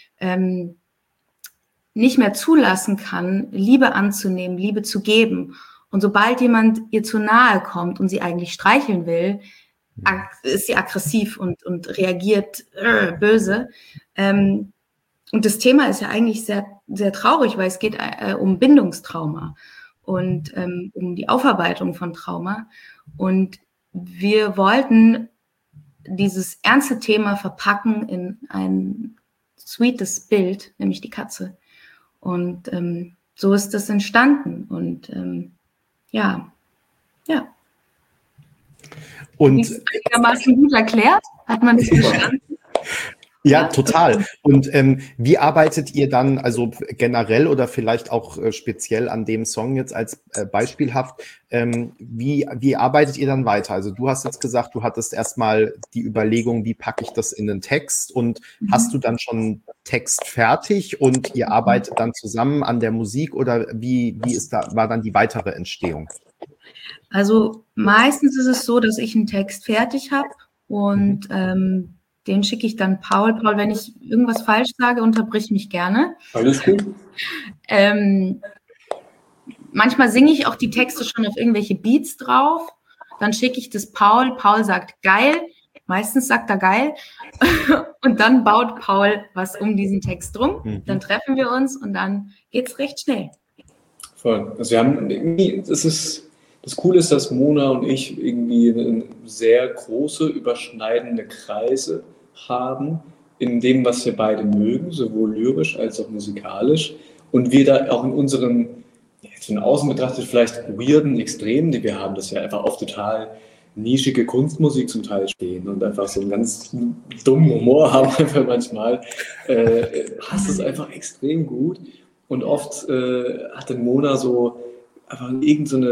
S2: nicht mehr zulassen kann, Liebe anzunehmen, Liebe zu geben. Und sobald jemand ihr zu nahe kommt und sie eigentlich streicheln will, ist sie aggressiv und reagiert böse. Und das Thema ist ja eigentlich sehr, sehr traurig, weil es geht um Bindungstrauma und um die Aufarbeitung von Trauma. Und wir wollten dieses ernste Thema verpacken in ein sweetes Bild, nämlich die Katze. Und so ist das entstanden. Und ja.
S1: Und
S2: ist einigermaßen gut erklärt? Hat man das verstanden?
S1: Ja, total. Und wie arbeitet ihr dann, also generell oder vielleicht auch speziell an dem Song jetzt als beispielhaft, wie arbeitet ihr dann weiter? Also du hast jetzt gesagt, du hattest erstmal die Überlegung, wie packe ich das in den Text, und hast du dann schon Text fertig und ihr arbeitet dann zusammen an der Musik, oder war dann die weitere Entstehung?
S2: Also meistens ist es so, dass ich einen Text fertig habe und den schicke ich dann Paul. Paul, wenn ich irgendwas falsch sage, unterbrich mich gerne.
S4: Alles gut.
S2: Manchmal singe ich auch die Texte schon auf irgendwelche Beats drauf. Dann schicke ich das Paul. Paul sagt geil. Meistens sagt er geil. Und dann baut Paul was um diesen Text drum. Dann treffen wir uns und dann geht es recht schnell.
S4: Voll. Also wir haben irgendwie, das Coole ist, dass Mona und ich irgendwie sehr große, überschneidende Kreise haben in dem, was wir beide mögen, sowohl lyrisch als auch musikalisch. Und wir da auch in unseren, von außen betrachtet, vielleicht weirden Extremen, die wir haben, dass wir einfach auf total nischige Kunstmusik zum Teil stehen und einfach so einen ganz dummen Humor haben einfach manchmal, passt es einfach extrem gut. Und oft hat dann Mona so einfach irgend so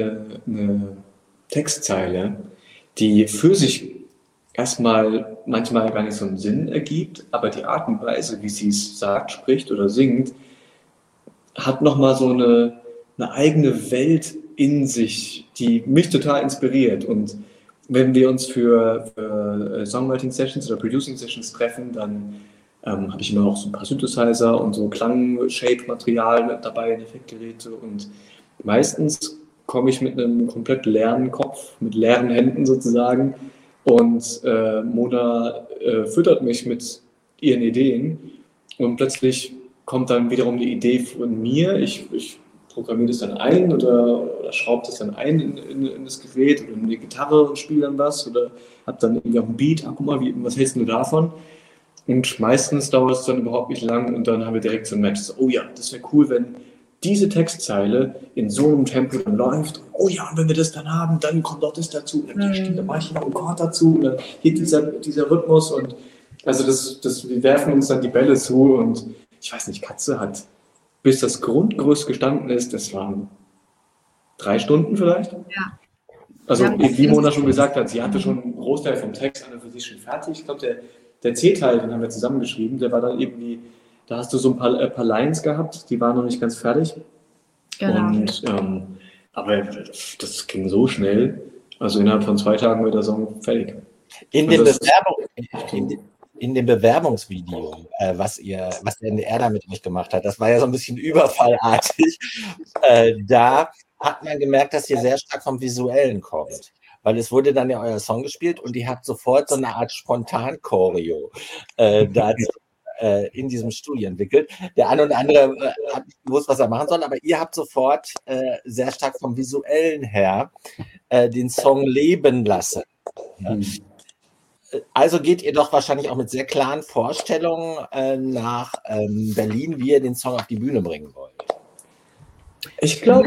S4: eine Textzeile, die für sich erstmal manchmal gar nicht so einen Sinn ergibt, aber die Art und Weise, wie sie es sagt, spricht oder singt, hat nochmal so eine eigene Welt in sich, die mich total inspiriert. Und wenn wir uns für Songwriting-Sessions oder Producing-Sessions treffen, dann habe ich immer auch so ein paar Synthesizer und so Klang-Shape-Material mit dabei, Effektgeräte, und meistens komme ich mit einem komplett leeren Kopf, mit leeren Händen sozusagen, und Mona füttert mich mit ihren Ideen, und plötzlich kommt dann wiederum die Idee von mir. Ich programmiere das dann ein oder schraube das dann ein in das Gerät oder in die Gitarre und spiele dann was oder habe dann irgendwie auf dem Beat, guck mal, was hältst du davon? Und meistens dauert es dann überhaupt nicht lang und dann haben wir direkt so ein Match. So, oh ja, das wäre cool, wenn diese Textzeile in so einem Tempo dann läuft. Oh ja, und wenn wir das dann haben, dann kommt auch das dazu. Und dann mache ich noch einen Chord dazu. Und dann geht dieser Rhythmus. Und also wir werfen uns dann die Bälle zu. Und ich weiß nicht, Katze hat, bis das Grundgerüst gestanden ist, das waren 3 Stunden vielleicht.
S2: Ja.
S4: Also wie Mona schon gesagt hat, sie hatte schon einen Großteil vom Text an und für sich schon fertig. Ich glaube, der C-Teil, den haben wir zusammengeschrieben, der war dann irgendwie, da hast du so ein paar Lines gehabt, die waren noch nicht ganz fertig. Genau. Und, aber das ging so schnell, also innerhalb von 2 Tagen war der Song fertig.
S3: In dem Bewerbungsvideo, was der NDR da mit euch gemacht hat, das war ja so ein bisschen überfallartig, da hat man gemerkt, dass ihr sehr stark vom Visuellen kommt. Weil es wurde dann ja euer Song gespielt und ihr habt sofort so eine Art Spontan-Choreo dazu in diesem Studio entwickelt. Der eine oder andere hat nicht gewusst, was er machen soll, aber ihr habt sofort sehr stark vom Visuellen her den Song leben lassen. Ja. Also geht ihr doch wahrscheinlich auch mit sehr klaren Vorstellungen nach Berlin, wie ihr den Song auf die Bühne bringen wollt.
S4: Ich glaube,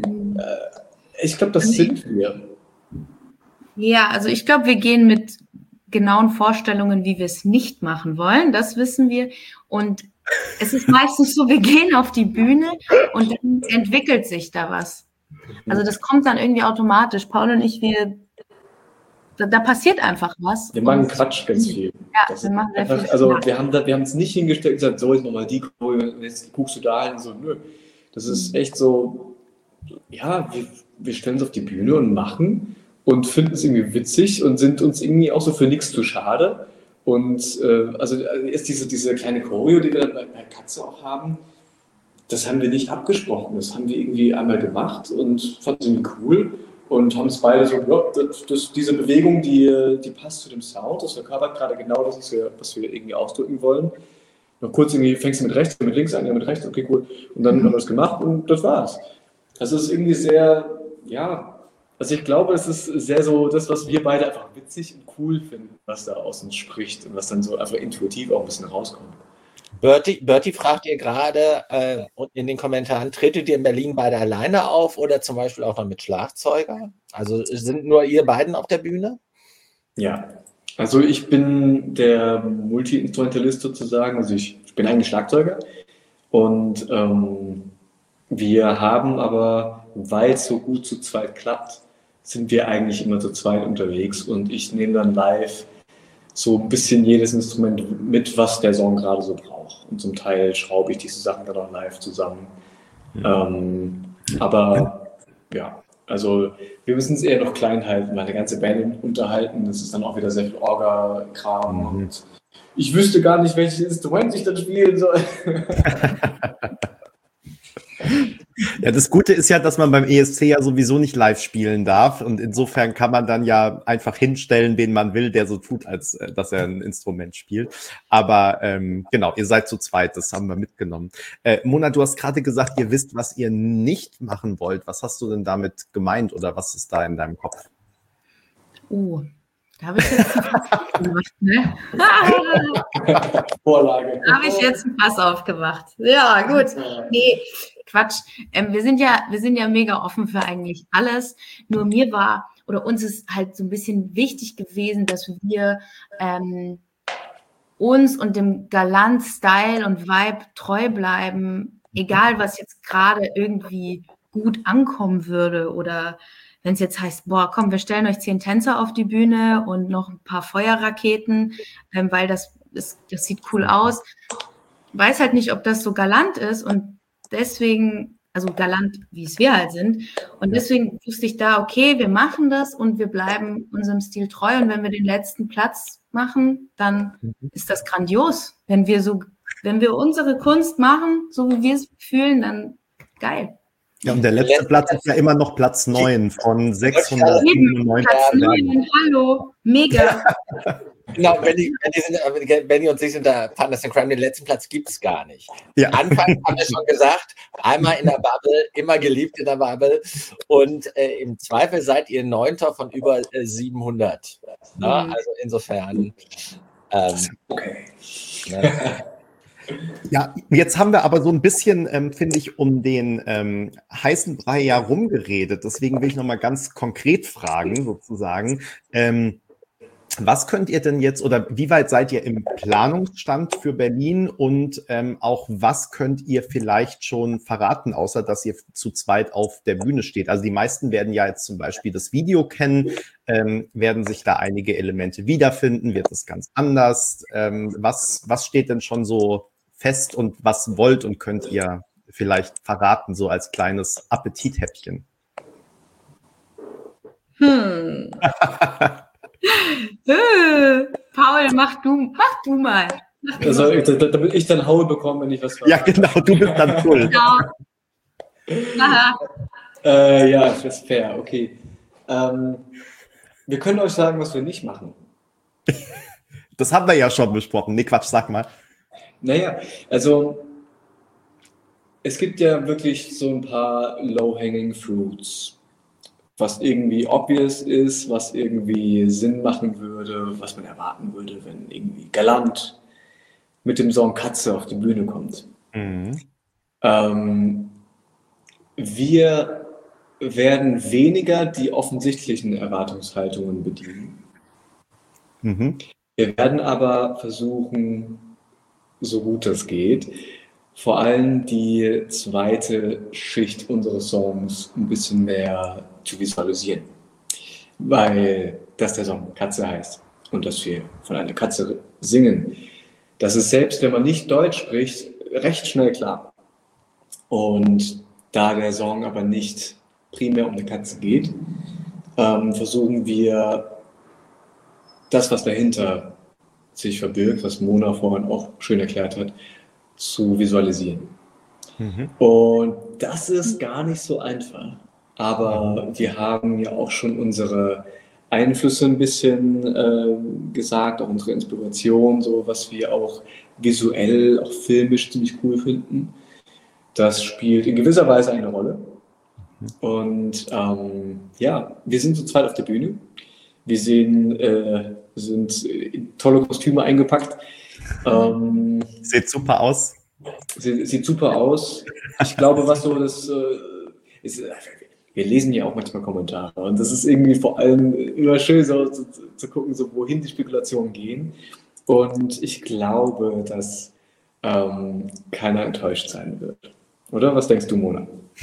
S4: das sind wir.
S2: Ja, also ich glaube, wir gehen mit genauen Vorstellungen, wie wir es nicht machen wollen. Das wissen wir. Und es ist meistens so, wir gehen auf die Bühne und dann entwickelt sich da was. Also das kommt dann irgendwie automatisch. Paul und ich, da passiert einfach was.
S4: Wir machen Quatsch ganz viel.
S2: Ja, wir machen sehr viel.
S4: Also wir haben es nicht hingestellt und gesagt, so, jetzt nochmal die Choreo, jetzt guckst du da hin. So, nö. Das ist echt so, ja, wir stellen es auf die Bühne und machen und finden es irgendwie witzig und sind uns irgendwie auch so für nichts zu schade. Und also ist diese kleine Choreo, die wir dann bei Katze auch haben, das haben wir nicht abgesprochen. Das haben wir irgendwie einmal gemacht und fanden es irgendwie cool und haben es beide so, ja, diese Bewegung, die passt zu dem Sound, das verkörpert gerade genau das, was wir irgendwie ausdrücken wollen. Noch kurz irgendwie, fängst du mit rechts, mit links an, ja mit rechts, okay, cool. Und dann haben wir das gemacht und das war's. Das ist irgendwie sehr, ja, also ich glaube, es ist sehr so das, was wir beide einfach witzig und cool finden, was da aus uns spricht und was dann so einfach intuitiv auch ein bisschen rauskommt.
S3: Bertie fragt ihr gerade in den Kommentaren, tretet ihr in Berlin beide alleine auf oder zum Beispiel auch noch mit Schlagzeuger? Also sind nur ihr beiden auf der Bühne?
S4: Ja, also ich bin der Multi-Instrumentalist sozusagen, also ich bin eigentlich Schlagzeuger und wir haben aber, weil es so gut zu zweit klappt, sind wir eigentlich immer zu zweit unterwegs und ich nehme dann live so ein bisschen jedes Instrument mit, was der Song gerade so braucht. Und zum Teil schraube ich diese Sachen dann auch live zusammen. Aber ja, also wir müssen es eher noch klein halten, weil eine ganze Band unterhalten, das ist dann auch wieder sehr viel Orga-Kram. Und ich wüsste gar nicht, welches Instrument ich dann spielen soll.
S1: Ja, das Gute ist ja, dass man beim ESC ja sowieso nicht live spielen darf und insofern kann man dann ja einfach hinstellen, wen man will, der so tut, als dass er ein Instrument spielt. Aber genau, ihr seid zu zweit, das haben wir mitgenommen. Mona, du hast gerade gesagt, ihr wisst, was ihr nicht machen wollt. Was hast du denn damit gemeint oder was ist da in deinem Kopf?
S2: Da habe ich jetzt einen Fass aufgemacht, ne?
S4: Vorlage.
S2: Da habe ich jetzt einen Fass aufgemacht. Ja, gut. Nee, Quatsch. Wir sind ja mega offen für eigentlich alles. Nur mir war, oder uns ist halt so ein bisschen wichtig gewesen, dass wir uns und dem Galant-Style und Vibe treu bleiben, egal was jetzt gerade irgendwie gut ankommen würde oder wenn es jetzt heißt, boah, komm, wir stellen euch 10 Tänzer auf die Bühne und noch ein paar Feuerraketen, weil das sieht cool aus. Weiß halt nicht, ob das so galant ist und deswegen, also galant, wie es wir halt sind. Und deswegen wusste ich da, okay, wir machen das und wir bleiben unserem Stil treu. Und wenn wir den letzten Platz machen, dann ist das grandios. Wenn wir unsere Kunst machen, so wie wir es fühlen, dann geil.
S1: Ja, und der letzte Platz ist ja immer noch Platz 9 von 697.
S2: Platz 9, hallo, mega.
S3: Genau, Benny und ich sind da Partners in Crime, den letzten Platz gibt es gar nicht.
S1: Ja.
S3: Anfangs haben wir schon gesagt, einmal in der Bubble, immer geliebt in der Bubble und im Zweifel seid ihr 9. von über 700. Na, also insofern.
S4: Okay.
S3: Ne?
S1: Ja, jetzt haben wir aber so ein bisschen, finde ich, um den heißen Brei ja rumgeredet. Deswegen will ich nochmal ganz konkret fragen, sozusagen. Was könnt ihr denn jetzt oder wie weit seid ihr im Planungsstand für Berlin und auch was könnt ihr vielleicht schon verraten, außer dass ihr zu zweit auf der Bühne steht? Also die meisten werden ja jetzt zum Beispiel das Video kennen, werden sich da einige Elemente wiederfinden, wird es ganz anders? Was steht denn schon so fest und was wollt und könnt ihr vielleicht verraten, so als kleines Appetithäppchen?
S2: Paul, mach du mal.
S4: Also, damit ich dann Haue bekomme, wenn ich was
S1: Ja, genau, du bist dann cool.
S4: Ja, das ist fair, okay. Wir können euch sagen, was wir nicht machen.
S1: Das haben wir ja schon besprochen. Nee, Quatsch, sag mal.
S4: Naja, also es gibt ja wirklich so ein paar low-hanging fruits. was irgendwie obvious ist, was irgendwie Sinn machen würde, was man erwarten würde, wenn irgendwie Galant mit dem Song Katze auf die Bühne kommt. Wir werden weniger die offensichtlichen Erwartungshaltungen bedienen. Wir werden aber versuchen, so gut es geht, vor allem die zweite Schicht unseres Songs ein bisschen mehr zu visualisieren. Weil das der Song Katze heißt und dass wir von einer Katze singen. Das ist selbst, wenn man nicht Deutsch spricht, recht schnell klar. Und da der Song aber nicht primär um eine Katze geht, versuchen wir das, was dahinter sich verbirgt, was Mona vorhin auch schön erklärt hat, zu visualisieren. Und das ist gar nicht so einfach. Aber wir haben ja auch schon unsere Einflüsse ein bisschen gesagt, auch unsere Inspiration, so was wir auch visuell, auch filmisch ziemlich cool finden. Das spielt in gewisser Weise eine Rolle. Und ja, wir sind zu zweit auf der Bühne. Wir sind in tolle Kostüme eingepackt.
S1: Sieht super aus.
S4: Sieht super aus. Ich glaube, was so das ist, wir lesen ja auch manchmal Kommentare und das ist irgendwie vor allem immer schön so zu gucken, so wohin die Spekulationen gehen. Und ich glaube, dass keiner enttäuscht sein wird. Oder? Was denkst du, Mona?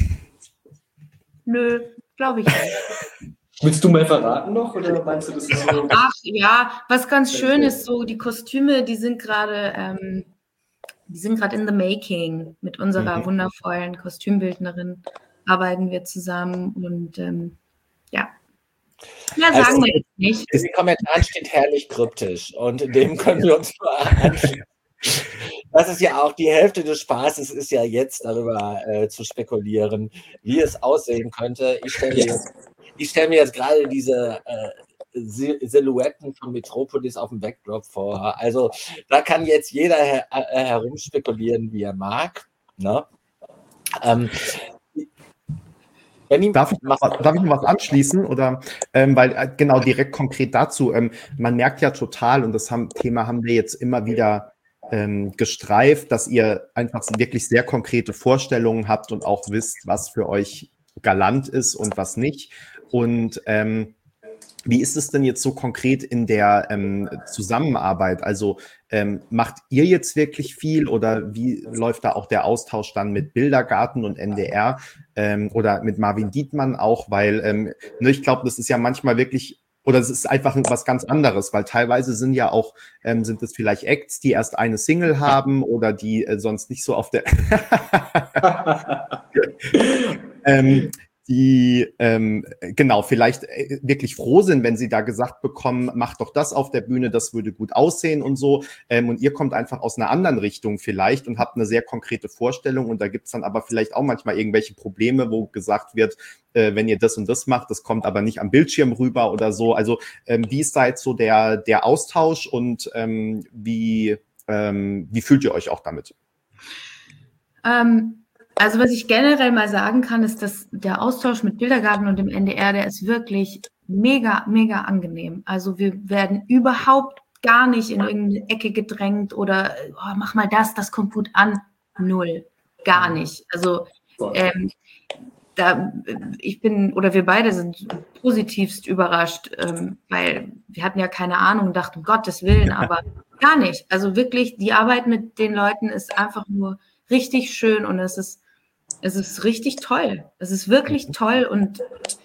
S2: Nö, glaube ich nicht.
S4: Willst du mal verraten noch oder meinst du, das ist so?
S2: Ach ja, was ganz schön ist, so die Kostüme, die sind gerade in the making. Mit unserer wundervollen Kostümbildnerin arbeiten wir zusammen und ja. Mehr sagen wir jetzt nicht.
S3: In den Kommentaren steht herrlich kryptisch und dem können wir uns mal anschließen. Das ist ja auch die Hälfte des Spaßes, ist ja jetzt darüber zu spekulieren, wie es aussehen könnte. Ich stelle mir jetzt gerade diese Silhouetten von Metropolis auf dem Backdrop vor. Also da kann jetzt jeder herumspekulieren, wie er mag. Ne?
S1: Darf ich noch was anschließen? Oder weil genau direkt konkret dazu, man merkt ja total, und das Thema haben wir jetzt immer wieder gestreift, dass ihr einfach wirklich sehr konkrete Vorstellungen habt und auch wisst, was für euch galant ist und was nicht. Und wie ist es denn jetzt so konkret in der Zusammenarbeit? Also macht ihr jetzt wirklich viel oder wie läuft da auch der Austausch dann mit Bildergarten und NDR oder mit Marvin Dietmann auch? Weil ich glaube, das ist ja manchmal wirklich, oder es ist einfach was ganz anderes, weil teilweise sind ja auch, sind es vielleicht Acts, die erst eine Single haben oder die sonst nicht so auf der die genau vielleicht wirklich froh sind, wenn sie da gesagt bekommen, macht doch das auf der Bühne, das würde gut aussehen und so. Und ihr kommt einfach aus einer anderen Richtung vielleicht und habt eine sehr konkrete Vorstellung und da gibt's dann aber vielleicht auch manchmal irgendwelche Probleme, wo gesagt wird, wenn ihr das und das macht, das kommt aber nicht am Bildschirm rüber oder so. Also wie ist da jetzt so der Austausch und wie fühlt ihr euch auch damit?
S2: Also was ich generell mal sagen kann, ist, dass der Austausch mit Bildergarten und dem NDR, der ist wirklich mega, mega angenehm. Also wir werden überhaupt gar nicht in irgendeine Ecke gedrängt oder mach mal das kommt gut an. Null. Gar nicht. Also wir beide sind positivst überrascht, weil wir hatten ja keine Ahnung, dachten, um Gottes Willen, aber gar nicht. Also wirklich, die Arbeit mit den Leuten ist einfach nur richtig schön und es ist richtig toll. Es ist wirklich toll und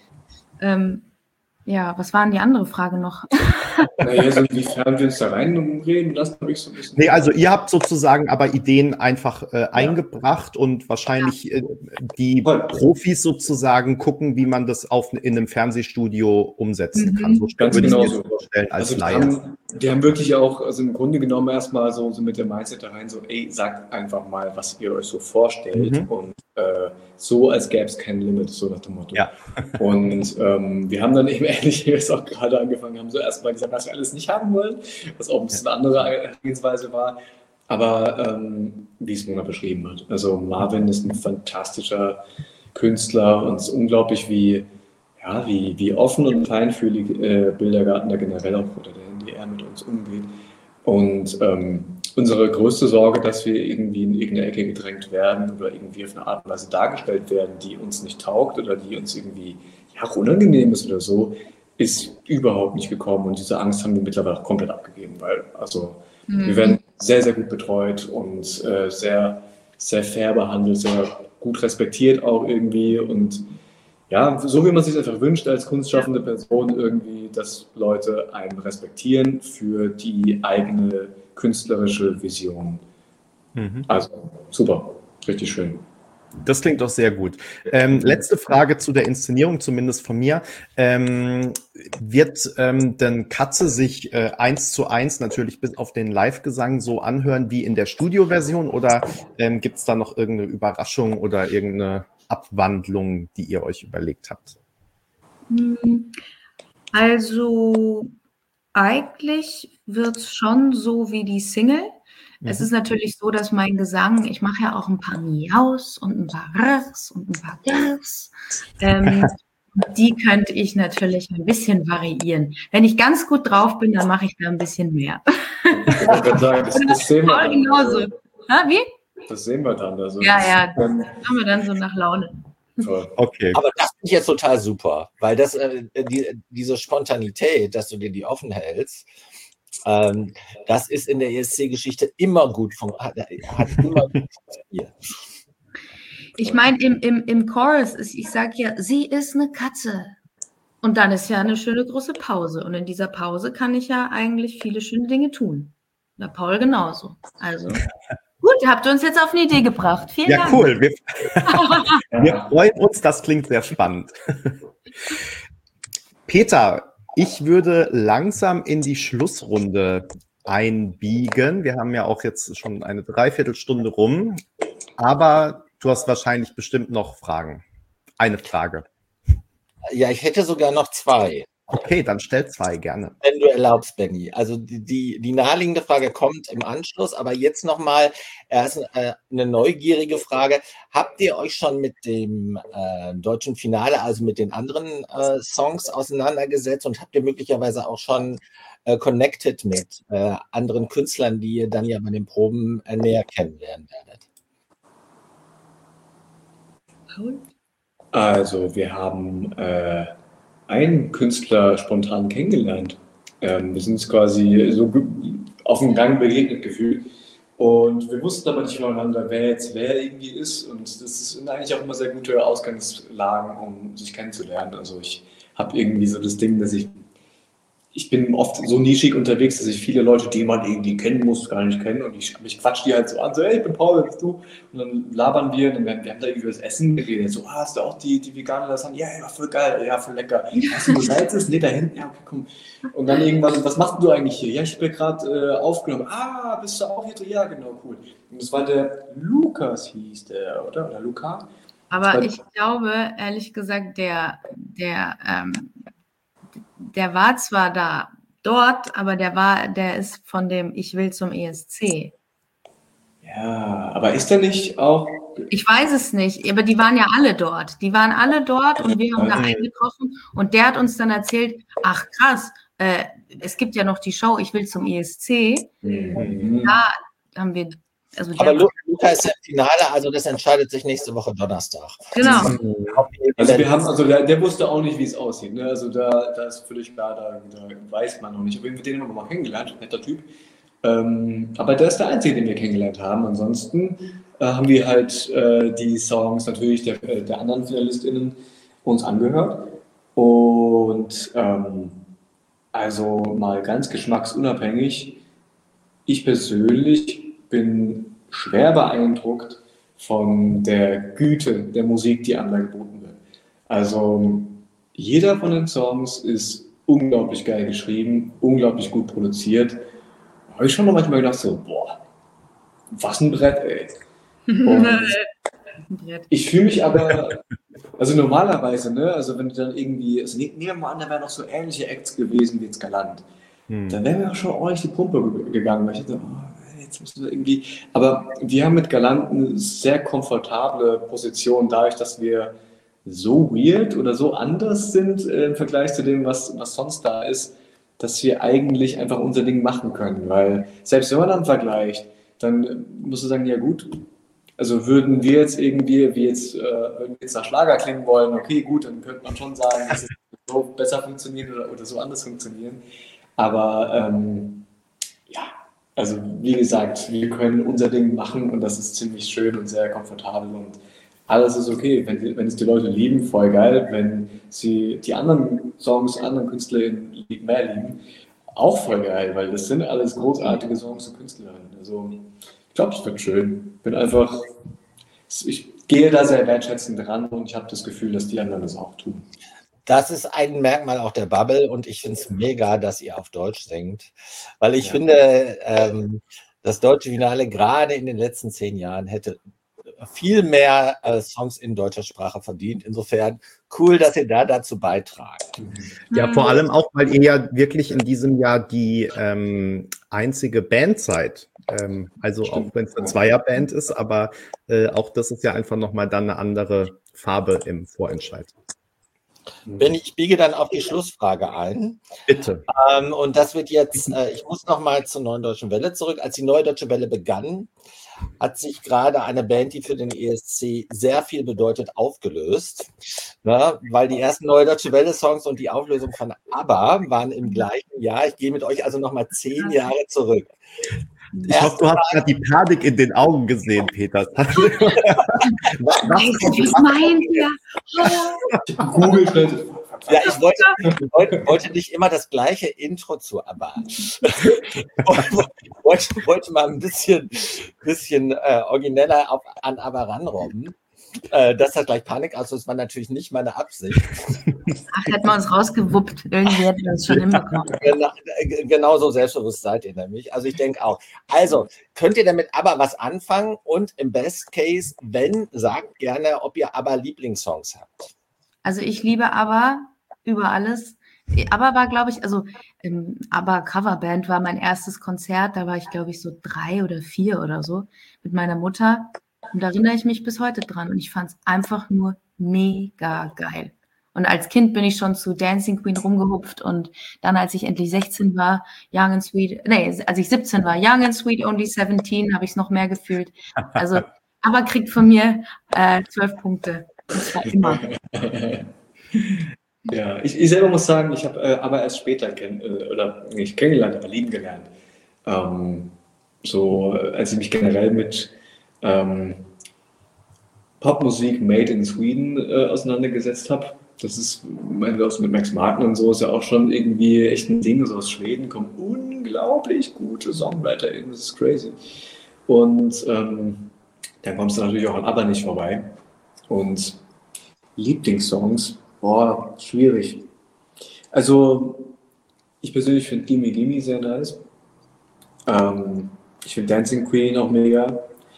S2: was war denn die andere Frage noch?
S4: Naja, so inwiefern wir uns da reinreden lassen, habe ich so ein bisschen.
S1: Nee, also ihr habt sozusagen aber Ideen einfach eingebracht und wahrscheinlich die Profis sozusagen gucken, wie man das in einem Fernsehstudio umsetzen kann. So
S4: Ganz
S1: würde
S4: genau
S1: ich mir
S4: so
S1: vorstellen als
S4: also
S1: Laie.
S4: die haben wirklich auch, also im Grunde genommen erstmal so mit dem Mindset da rein, so sagt einfach mal, was ihr euch so vorstellt und so, als gäbe es kein Limit, so nach dem Motto.
S1: Ja.
S4: Und wir haben dann eben ähnlich, wie wir es auch gerade angefangen haben, so erstmal gesagt, was wir alles nicht haben wollen, was auch ein bisschen eine andere Herangehensweise war, aber wie es Mona beschrieben hat. Also Marvin ist ein fantastischer Künstler und es ist unglaublich, wie ja, wie offen und feinfühlig Bildergarten da generell auch oder der NDR mit uns umgeht. Und unsere größte Sorge, dass wir irgendwie in irgendeine Ecke gedrängt werden oder irgendwie auf eine Art und Weise dargestellt werden, die uns nicht taugt oder die uns irgendwie ja, auch unangenehm ist oder so, ist überhaupt nicht gekommen. Und diese Angst haben wir mittlerweile auch komplett abgegeben, weil also wir werden sehr, sehr gut betreut und sehr, sehr fair behandelt, sehr gut respektiert auch irgendwie und ja, so wie man sich einfach wünscht als kunstschaffende Person irgendwie, dass Leute einen respektieren für die eigene künstlerische Vision. Also super, richtig schön.
S1: Das klingt doch sehr gut. Letzte Frage zu der Inszenierung, zumindest von mir. Wird denn Katze sich 1:1 natürlich bis auf den Live-Gesang so anhören wie in der Studioversion oder gibt es da noch irgendeine Überraschung oder irgendeine Abwandlung, die ihr euch überlegt habt?
S2: Also eigentlich wird es schon so wie die Single. Es ist natürlich so, dass mein Gesang, ich mache ja auch ein paar Miaus und ein paar Rrs und ein paar Grs. Die könnte ich natürlich ein bisschen variieren. Wenn ich ganz gut drauf bin, dann mache ich da ein bisschen mehr.
S4: Ich würde sagen, das sehen wir dann.
S2: Genauso. Wie?
S4: Das sehen wir dann. Also
S2: Ja, das haben wir dann so nach Laune.
S1: Okay.
S3: Aber das finde ich jetzt total super, weil das diese Spontanität, dass du dir die offen hältst, das ist in der ESC-Geschichte immer gut hat immer gut funktioniert.
S2: Ich meine, im Chorus ich sage ja, sie ist eine Katze. Und dann ist ja eine schöne große Pause. Und in dieser Pause kann ich ja eigentlich viele schöne Dinge tun. Na, Paul genauso. Also gut, habt ihr uns jetzt auf eine Idee gebracht. Vielen Dank.
S1: Ja, cool. Wir freuen uns, das klingt sehr spannend. Peter, ich würde langsam in die Schlussrunde einbiegen. Wir haben ja auch jetzt schon eine Dreiviertelstunde rum, aber du hast wahrscheinlich bestimmt noch Fragen. Eine Frage.
S3: Ja, ich hätte sogar noch zwei.
S1: Okay, dann stell zwei gerne.
S3: Wenn du erlaubst, Benny. Also die naheliegende Frage kommt im Anschluss, aber jetzt nochmal erst eine neugierige Frage. Habt ihr euch schon mit dem deutschen Finale, also mit den anderen Songs auseinandergesetzt und habt ihr möglicherweise auch schon connected mit anderen Künstlern, die ihr dann ja bei den Proben näher kennenlernen werdet?
S4: Also wir haben einen Künstler spontan kennengelernt. Wir sind quasi so auf dem Gang begegnet gefühlt. Und wir wussten aber nicht voneinander, wer jetzt wer irgendwie ist. Und das sind eigentlich auch immer sehr gute Ausgangslagen, um sich kennenzulernen. Also ich habe irgendwie so das Ding, dass ich bin oft so nischig unterwegs, dass ich viele Leute, die man irgendwie kennen muss, gar nicht kennen. Und ich quatsch die halt so an, so, hey, ich bin Paul, bist du? Und dann labern wir und wir haben da irgendwie über das Essen geredet. So, hast du auch die vegane Lasagne? Ja, voll geil, ja, voll lecker. Hast du Salzes? Nee, da hinten, ja, okay, komm. Und dann irgendwann, was machst du eigentlich hier? Ja, ich bin gerade aufgenommen. Ah, bist du auch hier? Ja, genau, cool. Und das war der Lukas, hieß der, oder Luca?
S2: Aber ich glaube, ehrlich gesagt, der war zwar dort, aber der ist von dem Ich will zum ESC.
S4: Ja, aber ist der nicht auch...
S2: Ich weiß es nicht, aber die waren ja alle dort. Die waren alle dort und wir haben da einen getroffen und der hat uns dann erzählt, ach krass, es gibt ja noch die Show Ich will zum ESC. Da haben wir... Also
S3: aber Luca ist ja im Finale, also das entscheidet sich nächste Woche Donnerstag.
S2: Genau.
S4: Also wir haben, also der wusste auch nicht, wie es aussieht. Ne? Also da ist völlig klar, da weiß man noch nicht. Aber mit denen haben wir mal kennengelernt, netter Typ. Aber der ist der Einzige, den wir kennengelernt haben. Ansonsten haben wir halt die Songs natürlich der anderen FinalistInnen uns angehört. Und also mal ganz geschmacksunabhängig, ich persönlich bin schwer beeindruckt von der Güte der Musik, die einem da geboten wird. Also jeder von den Songs ist unglaublich geil geschrieben, unglaublich gut produziert. Da habe ich schon mal manchmal gedacht so, boah, was ein Brett, ey. Ich fühle mich aber, also normalerweise, ne, also wenn du dann irgendwie, also nehmen wir mal an, da wären noch so ähnliche Acts gewesen wie jetzt Galant. Dann wäre mir auch schon ordentlich die Pumpe gegangen, weil ich dachte, jetzt müssen wir irgendwie, aber wir haben mit Galant eine sehr komfortable Position, dadurch, dass wir so weird oder so anders sind im Vergleich zu dem, was sonst da ist, dass wir eigentlich einfach unser Ding machen können. Weil selbst wenn man dann vergleicht, dann musst du sagen, ja gut, also würden wir jetzt irgendwie, würden wir jetzt nach Schlager klingen wollen, okay, gut, dann könnte man schon sagen, dass es so besser funktionieren oder so anders funktionieren. Aber ja, also wie gesagt, wir können unser Ding machen und das ist ziemlich schön und sehr komfortabel und alles ist okay. Wenn es die Leute lieben, voll geil. Wenn sie die anderen Songs, anderen KünstlerInnen mehr lieben, auch voll geil, weil das sind alles großartige Songs und KünstlerInnen. Also ich glaube, es wird schön. Ich gehe da sehr wertschätzend dran und ich habe das Gefühl, dass die anderen das auch tun.
S3: Das ist ein Merkmal auch der Bubble und ich finde es mega, dass ihr auf Deutsch singt, weil ich finde, das deutsche Finale gerade in den letzten 10 Jahren hätte viel mehr Songs in deutscher Sprache verdient. Insofern cool, dass ihr da dazu beitragt.
S1: Ja, vor allem auch, weil ihr ja wirklich in diesem Jahr die einzige Band seid. Also auch wenn es eine Zweierband ist, aber auch das ist ja einfach nochmal dann eine andere Farbe im Vorentscheid.
S3: Benni, ich biege dann auf die Schlussfrage ein.
S1: Bitte.
S3: Und das wird jetzt, ich muss nochmal zur Neuen Deutschen Welle zurück. Als die Neue Deutsche Welle begann, hat sich gerade eine Band, die für den ESC sehr viel bedeutet, aufgelöst. Ne? Weil die ersten Neue Deutsche Welle-Songs und die Auflösung von ABBA waren im gleichen Jahr. Ich gehe mit euch also nochmal 10 Jahre zurück.
S1: Ich hoffe, du hast gerade die Panik in den Augen gesehen, Peter.
S2: Was meint ihr?
S4: Google.
S3: Ja, ich wollte nicht immer das gleiche Intro zu ABBA. wollte mal ein bisschen origineller an ABBA ranrobben. Dass das gleich Panik auslöst, war natürlich nicht meine Absicht.
S2: Ach, hätten wir uns rausgewuppt. Irgendwie hätten wir das schon hinbekommen.
S3: Genau so selbstbewusst seid ihr nämlich. Also ich denke auch. Also, könnt ihr damit ABBA was anfangen? Und im Best Case, wenn, sagt gerne, ob ihr ABBA Lieblingssongs habt.
S2: Also ich liebe ABBA über alles. ABBA war, glaube ich, also ABBA Coverband war mein erstes Konzert. Da war ich, glaube ich, so 3 oder 4 oder so mit meiner Mutter. Und da erinnere ich mich bis heute dran. Und ich fand es einfach nur mega geil. Und als Kind bin ich schon zu Dancing Queen rumgehupft. Und dann, als ich endlich 16 war, als ich 17 war, Young and Sweet, Only 17, habe ich es noch mehr gefühlt. Also, ABBA kriegt von mir 12 Punkte. Und zwar immer.
S4: Ja, ich selber muss sagen, ich habe aber erst später nicht kennengelernt, aber lieben gelernt. So, als ich mich generell mit Popmusik made in Sweden auseinandergesetzt habe. Das ist, mit Max Martin und so ist ja auch schon irgendwie echt ein Ding. So aus Schweden kommen unglaublich gute SongwriterInnen, das ist crazy. Und dann kommst du natürlich auch an ABBA nicht vorbei. Und Lieblingssongs, schwierig. Also, ich persönlich finde Gimme Gimme sehr nice. Ich finde Dancing Queen auch mega.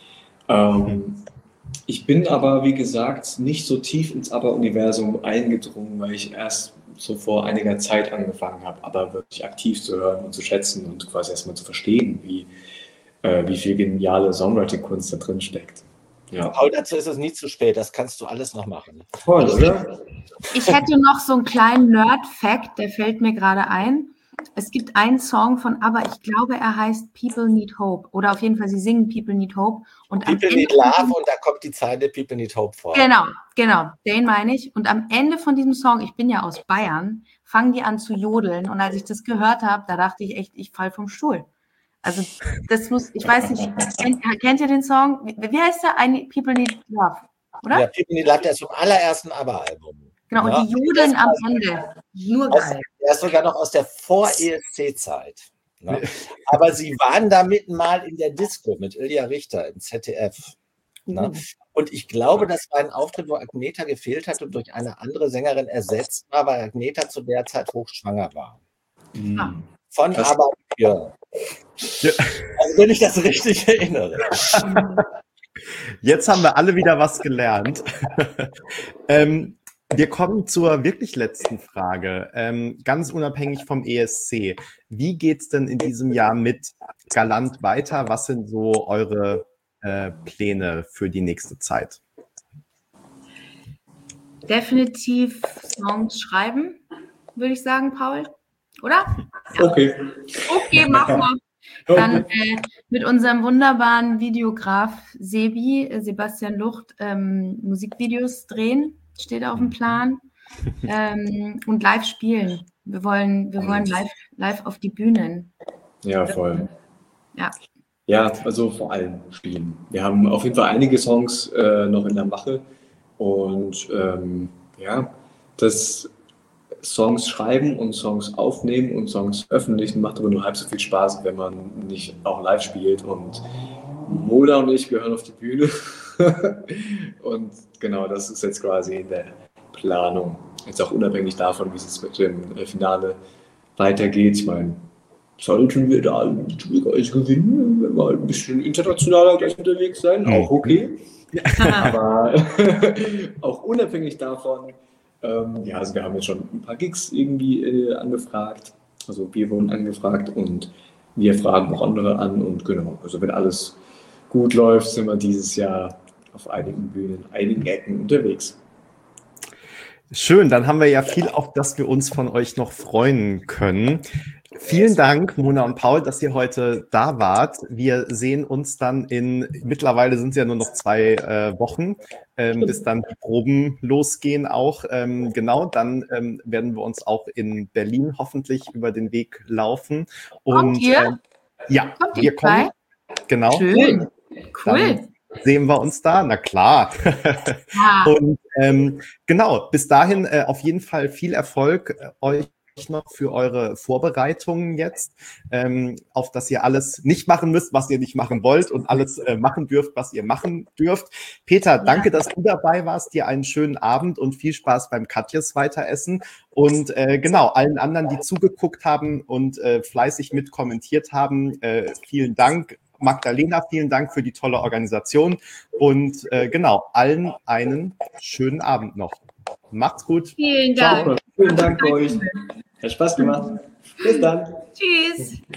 S4: Ich bin aber, wie gesagt, nicht so tief ins ABBA-Universum eingedrungen, weil ich erst so vor einiger Zeit angefangen habe, ABBA wirklich aktiv zu hören und zu schätzen und quasi erstmal zu verstehen, wie viel geniale Songwriting-Kunst da drin steckt. Ja.
S3: Paul, dazu ist es nie zu spät, das kannst du alles noch machen.
S4: Voll, oder?
S2: Ich hätte noch so einen kleinen Nerd-Fact, der fällt mir gerade ein. Es gibt einen Song von ABBA, ich glaube, er heißt People Need Hope. Oder auf jeden Fall, sie singen People Need Hope. Und
S3: People Need Love und da kommt die Zeile People Need Hope vor.
S2: Genau, den meine ich. Und am Ende von diesem Song, ich bin ja aus Bayern, fangen die an zu jodeln. Und als ich das gehört habe, da dachte ich echt, ich falle vom Stuhl. Also das muss, ich weiß nicht, kennt ihr den Song? Wie heißt der? People Need Love, oder?
S3: Ja, People Need Love, der ist vom allerersten ABBA-Album.
S2: Genau, und die jodeln am Ende. Nur geil.
S3: Der ist sogar noch aus der Vor-ESC-Zeit. Ne? Aber sie waren damit mal in der Disco mit Ilja Richter im ZDF. Ne? Und ich glaube, das war ein Auftritt, wo Agneta gefehlt hat und durch eine andere Sängerin ersetzt war, weil Agneta zu der Zeit hochschwanger war. Von ABBA. Ja. Also wenn ich das richtig erinnere.
S1: Jetzt haben wir alle wieder was gelernt. Wir kommen zur wirklich letzten Frage. Ganz unabhängig vom ESC. Wie geht's denn in diesem Jahr mit Galant weiter? Was sind so eure Pläne für die nächste Zeit?
S2: definitiv Songs schreiben, würde ich sagen, Paul. Oder?
S4: Ja. Okay.
S2: Okay, machen wir. Dann mit unserem wunderbaren Videograf Sebastian Lucht, Musikvideos drehen, steht auf dem Plan. Und live spielen. Wir wollen live auf die Bühnen.
S4: Ja, voll.
S2: Ja.
S4: Ja, also vor allem spielen. Wir haben auf jeden Fall einige Songs noch in der Mache und das Songs schreiben und Songs aufnehmen und Songs veröffentlichen macht aber nur halb so viel Spaß, wenn man nicht auch live spielt. Und Mona und ich gehören auf die Bühne. Und genau, das ist jetzt quasi in der Planung. Jetzt auch unabhängig davon, wie es jetzt mit dem Finale weitergeht. Ich meine, sollten wir da Schwierigkeiten gewinnen, wenn wir ein bisschen internationaler gleich unterwegs sein, auch okay. Aber auch unabhängig davon, also wir haben jetzt schon ein paar Gigs irgendwie angefragt. Also wir wurden angefragt und wir fragen auch andere an. Und genau, also wenn alles gut läuft, sind wir dieses Jahr auf einigen Bühnen, einigen Ecken unterwegs.
S1: Schön, dann haben wir ja viel, auf das wir uns von euch noch freuen können. Vielen Dank, Mona und Paul, dass ihr heute da wart. Wir sehen uns dann mittlerweile sind es ja nur noch 2 Wochen, bis dann die Proben losgehen auch. Genau, dann werden wir uns auch in Berlin hoffentlich über den Weg laufen. Und
S2: kommt ihr?
S1: Ja, wir kommen. Genau.
S2: Schön, cool.
S1: Dann sehen wir uns da? Na klar. Ja. Und genau, bis dahin auf jeden Fall viel Erfolg euch noch für eure Vorbereitungen jetzt, auf dass ihr alles nicht machen müsst, was ihr nicht machen wollt und alles machen dürft, was ihr machen dürft. Peter, danke, dass du dabei warst. Dir einen schönen Abend und viel Spaß beim Katjes Weiteressen. Und genau, allen anderen, die zugeguckt haben und fleißig mitkommentiert haben, vielen Dank. Magdalena, vielen Dank für die tolle Organisation und genau, allen einen schönen Abend noch. Macht's gut.
S2: Vielen Dank.
S4: Ciao. Vielen Dank für euch. Hat Spaß gemacht. Bis dann.
S2: Tschüss.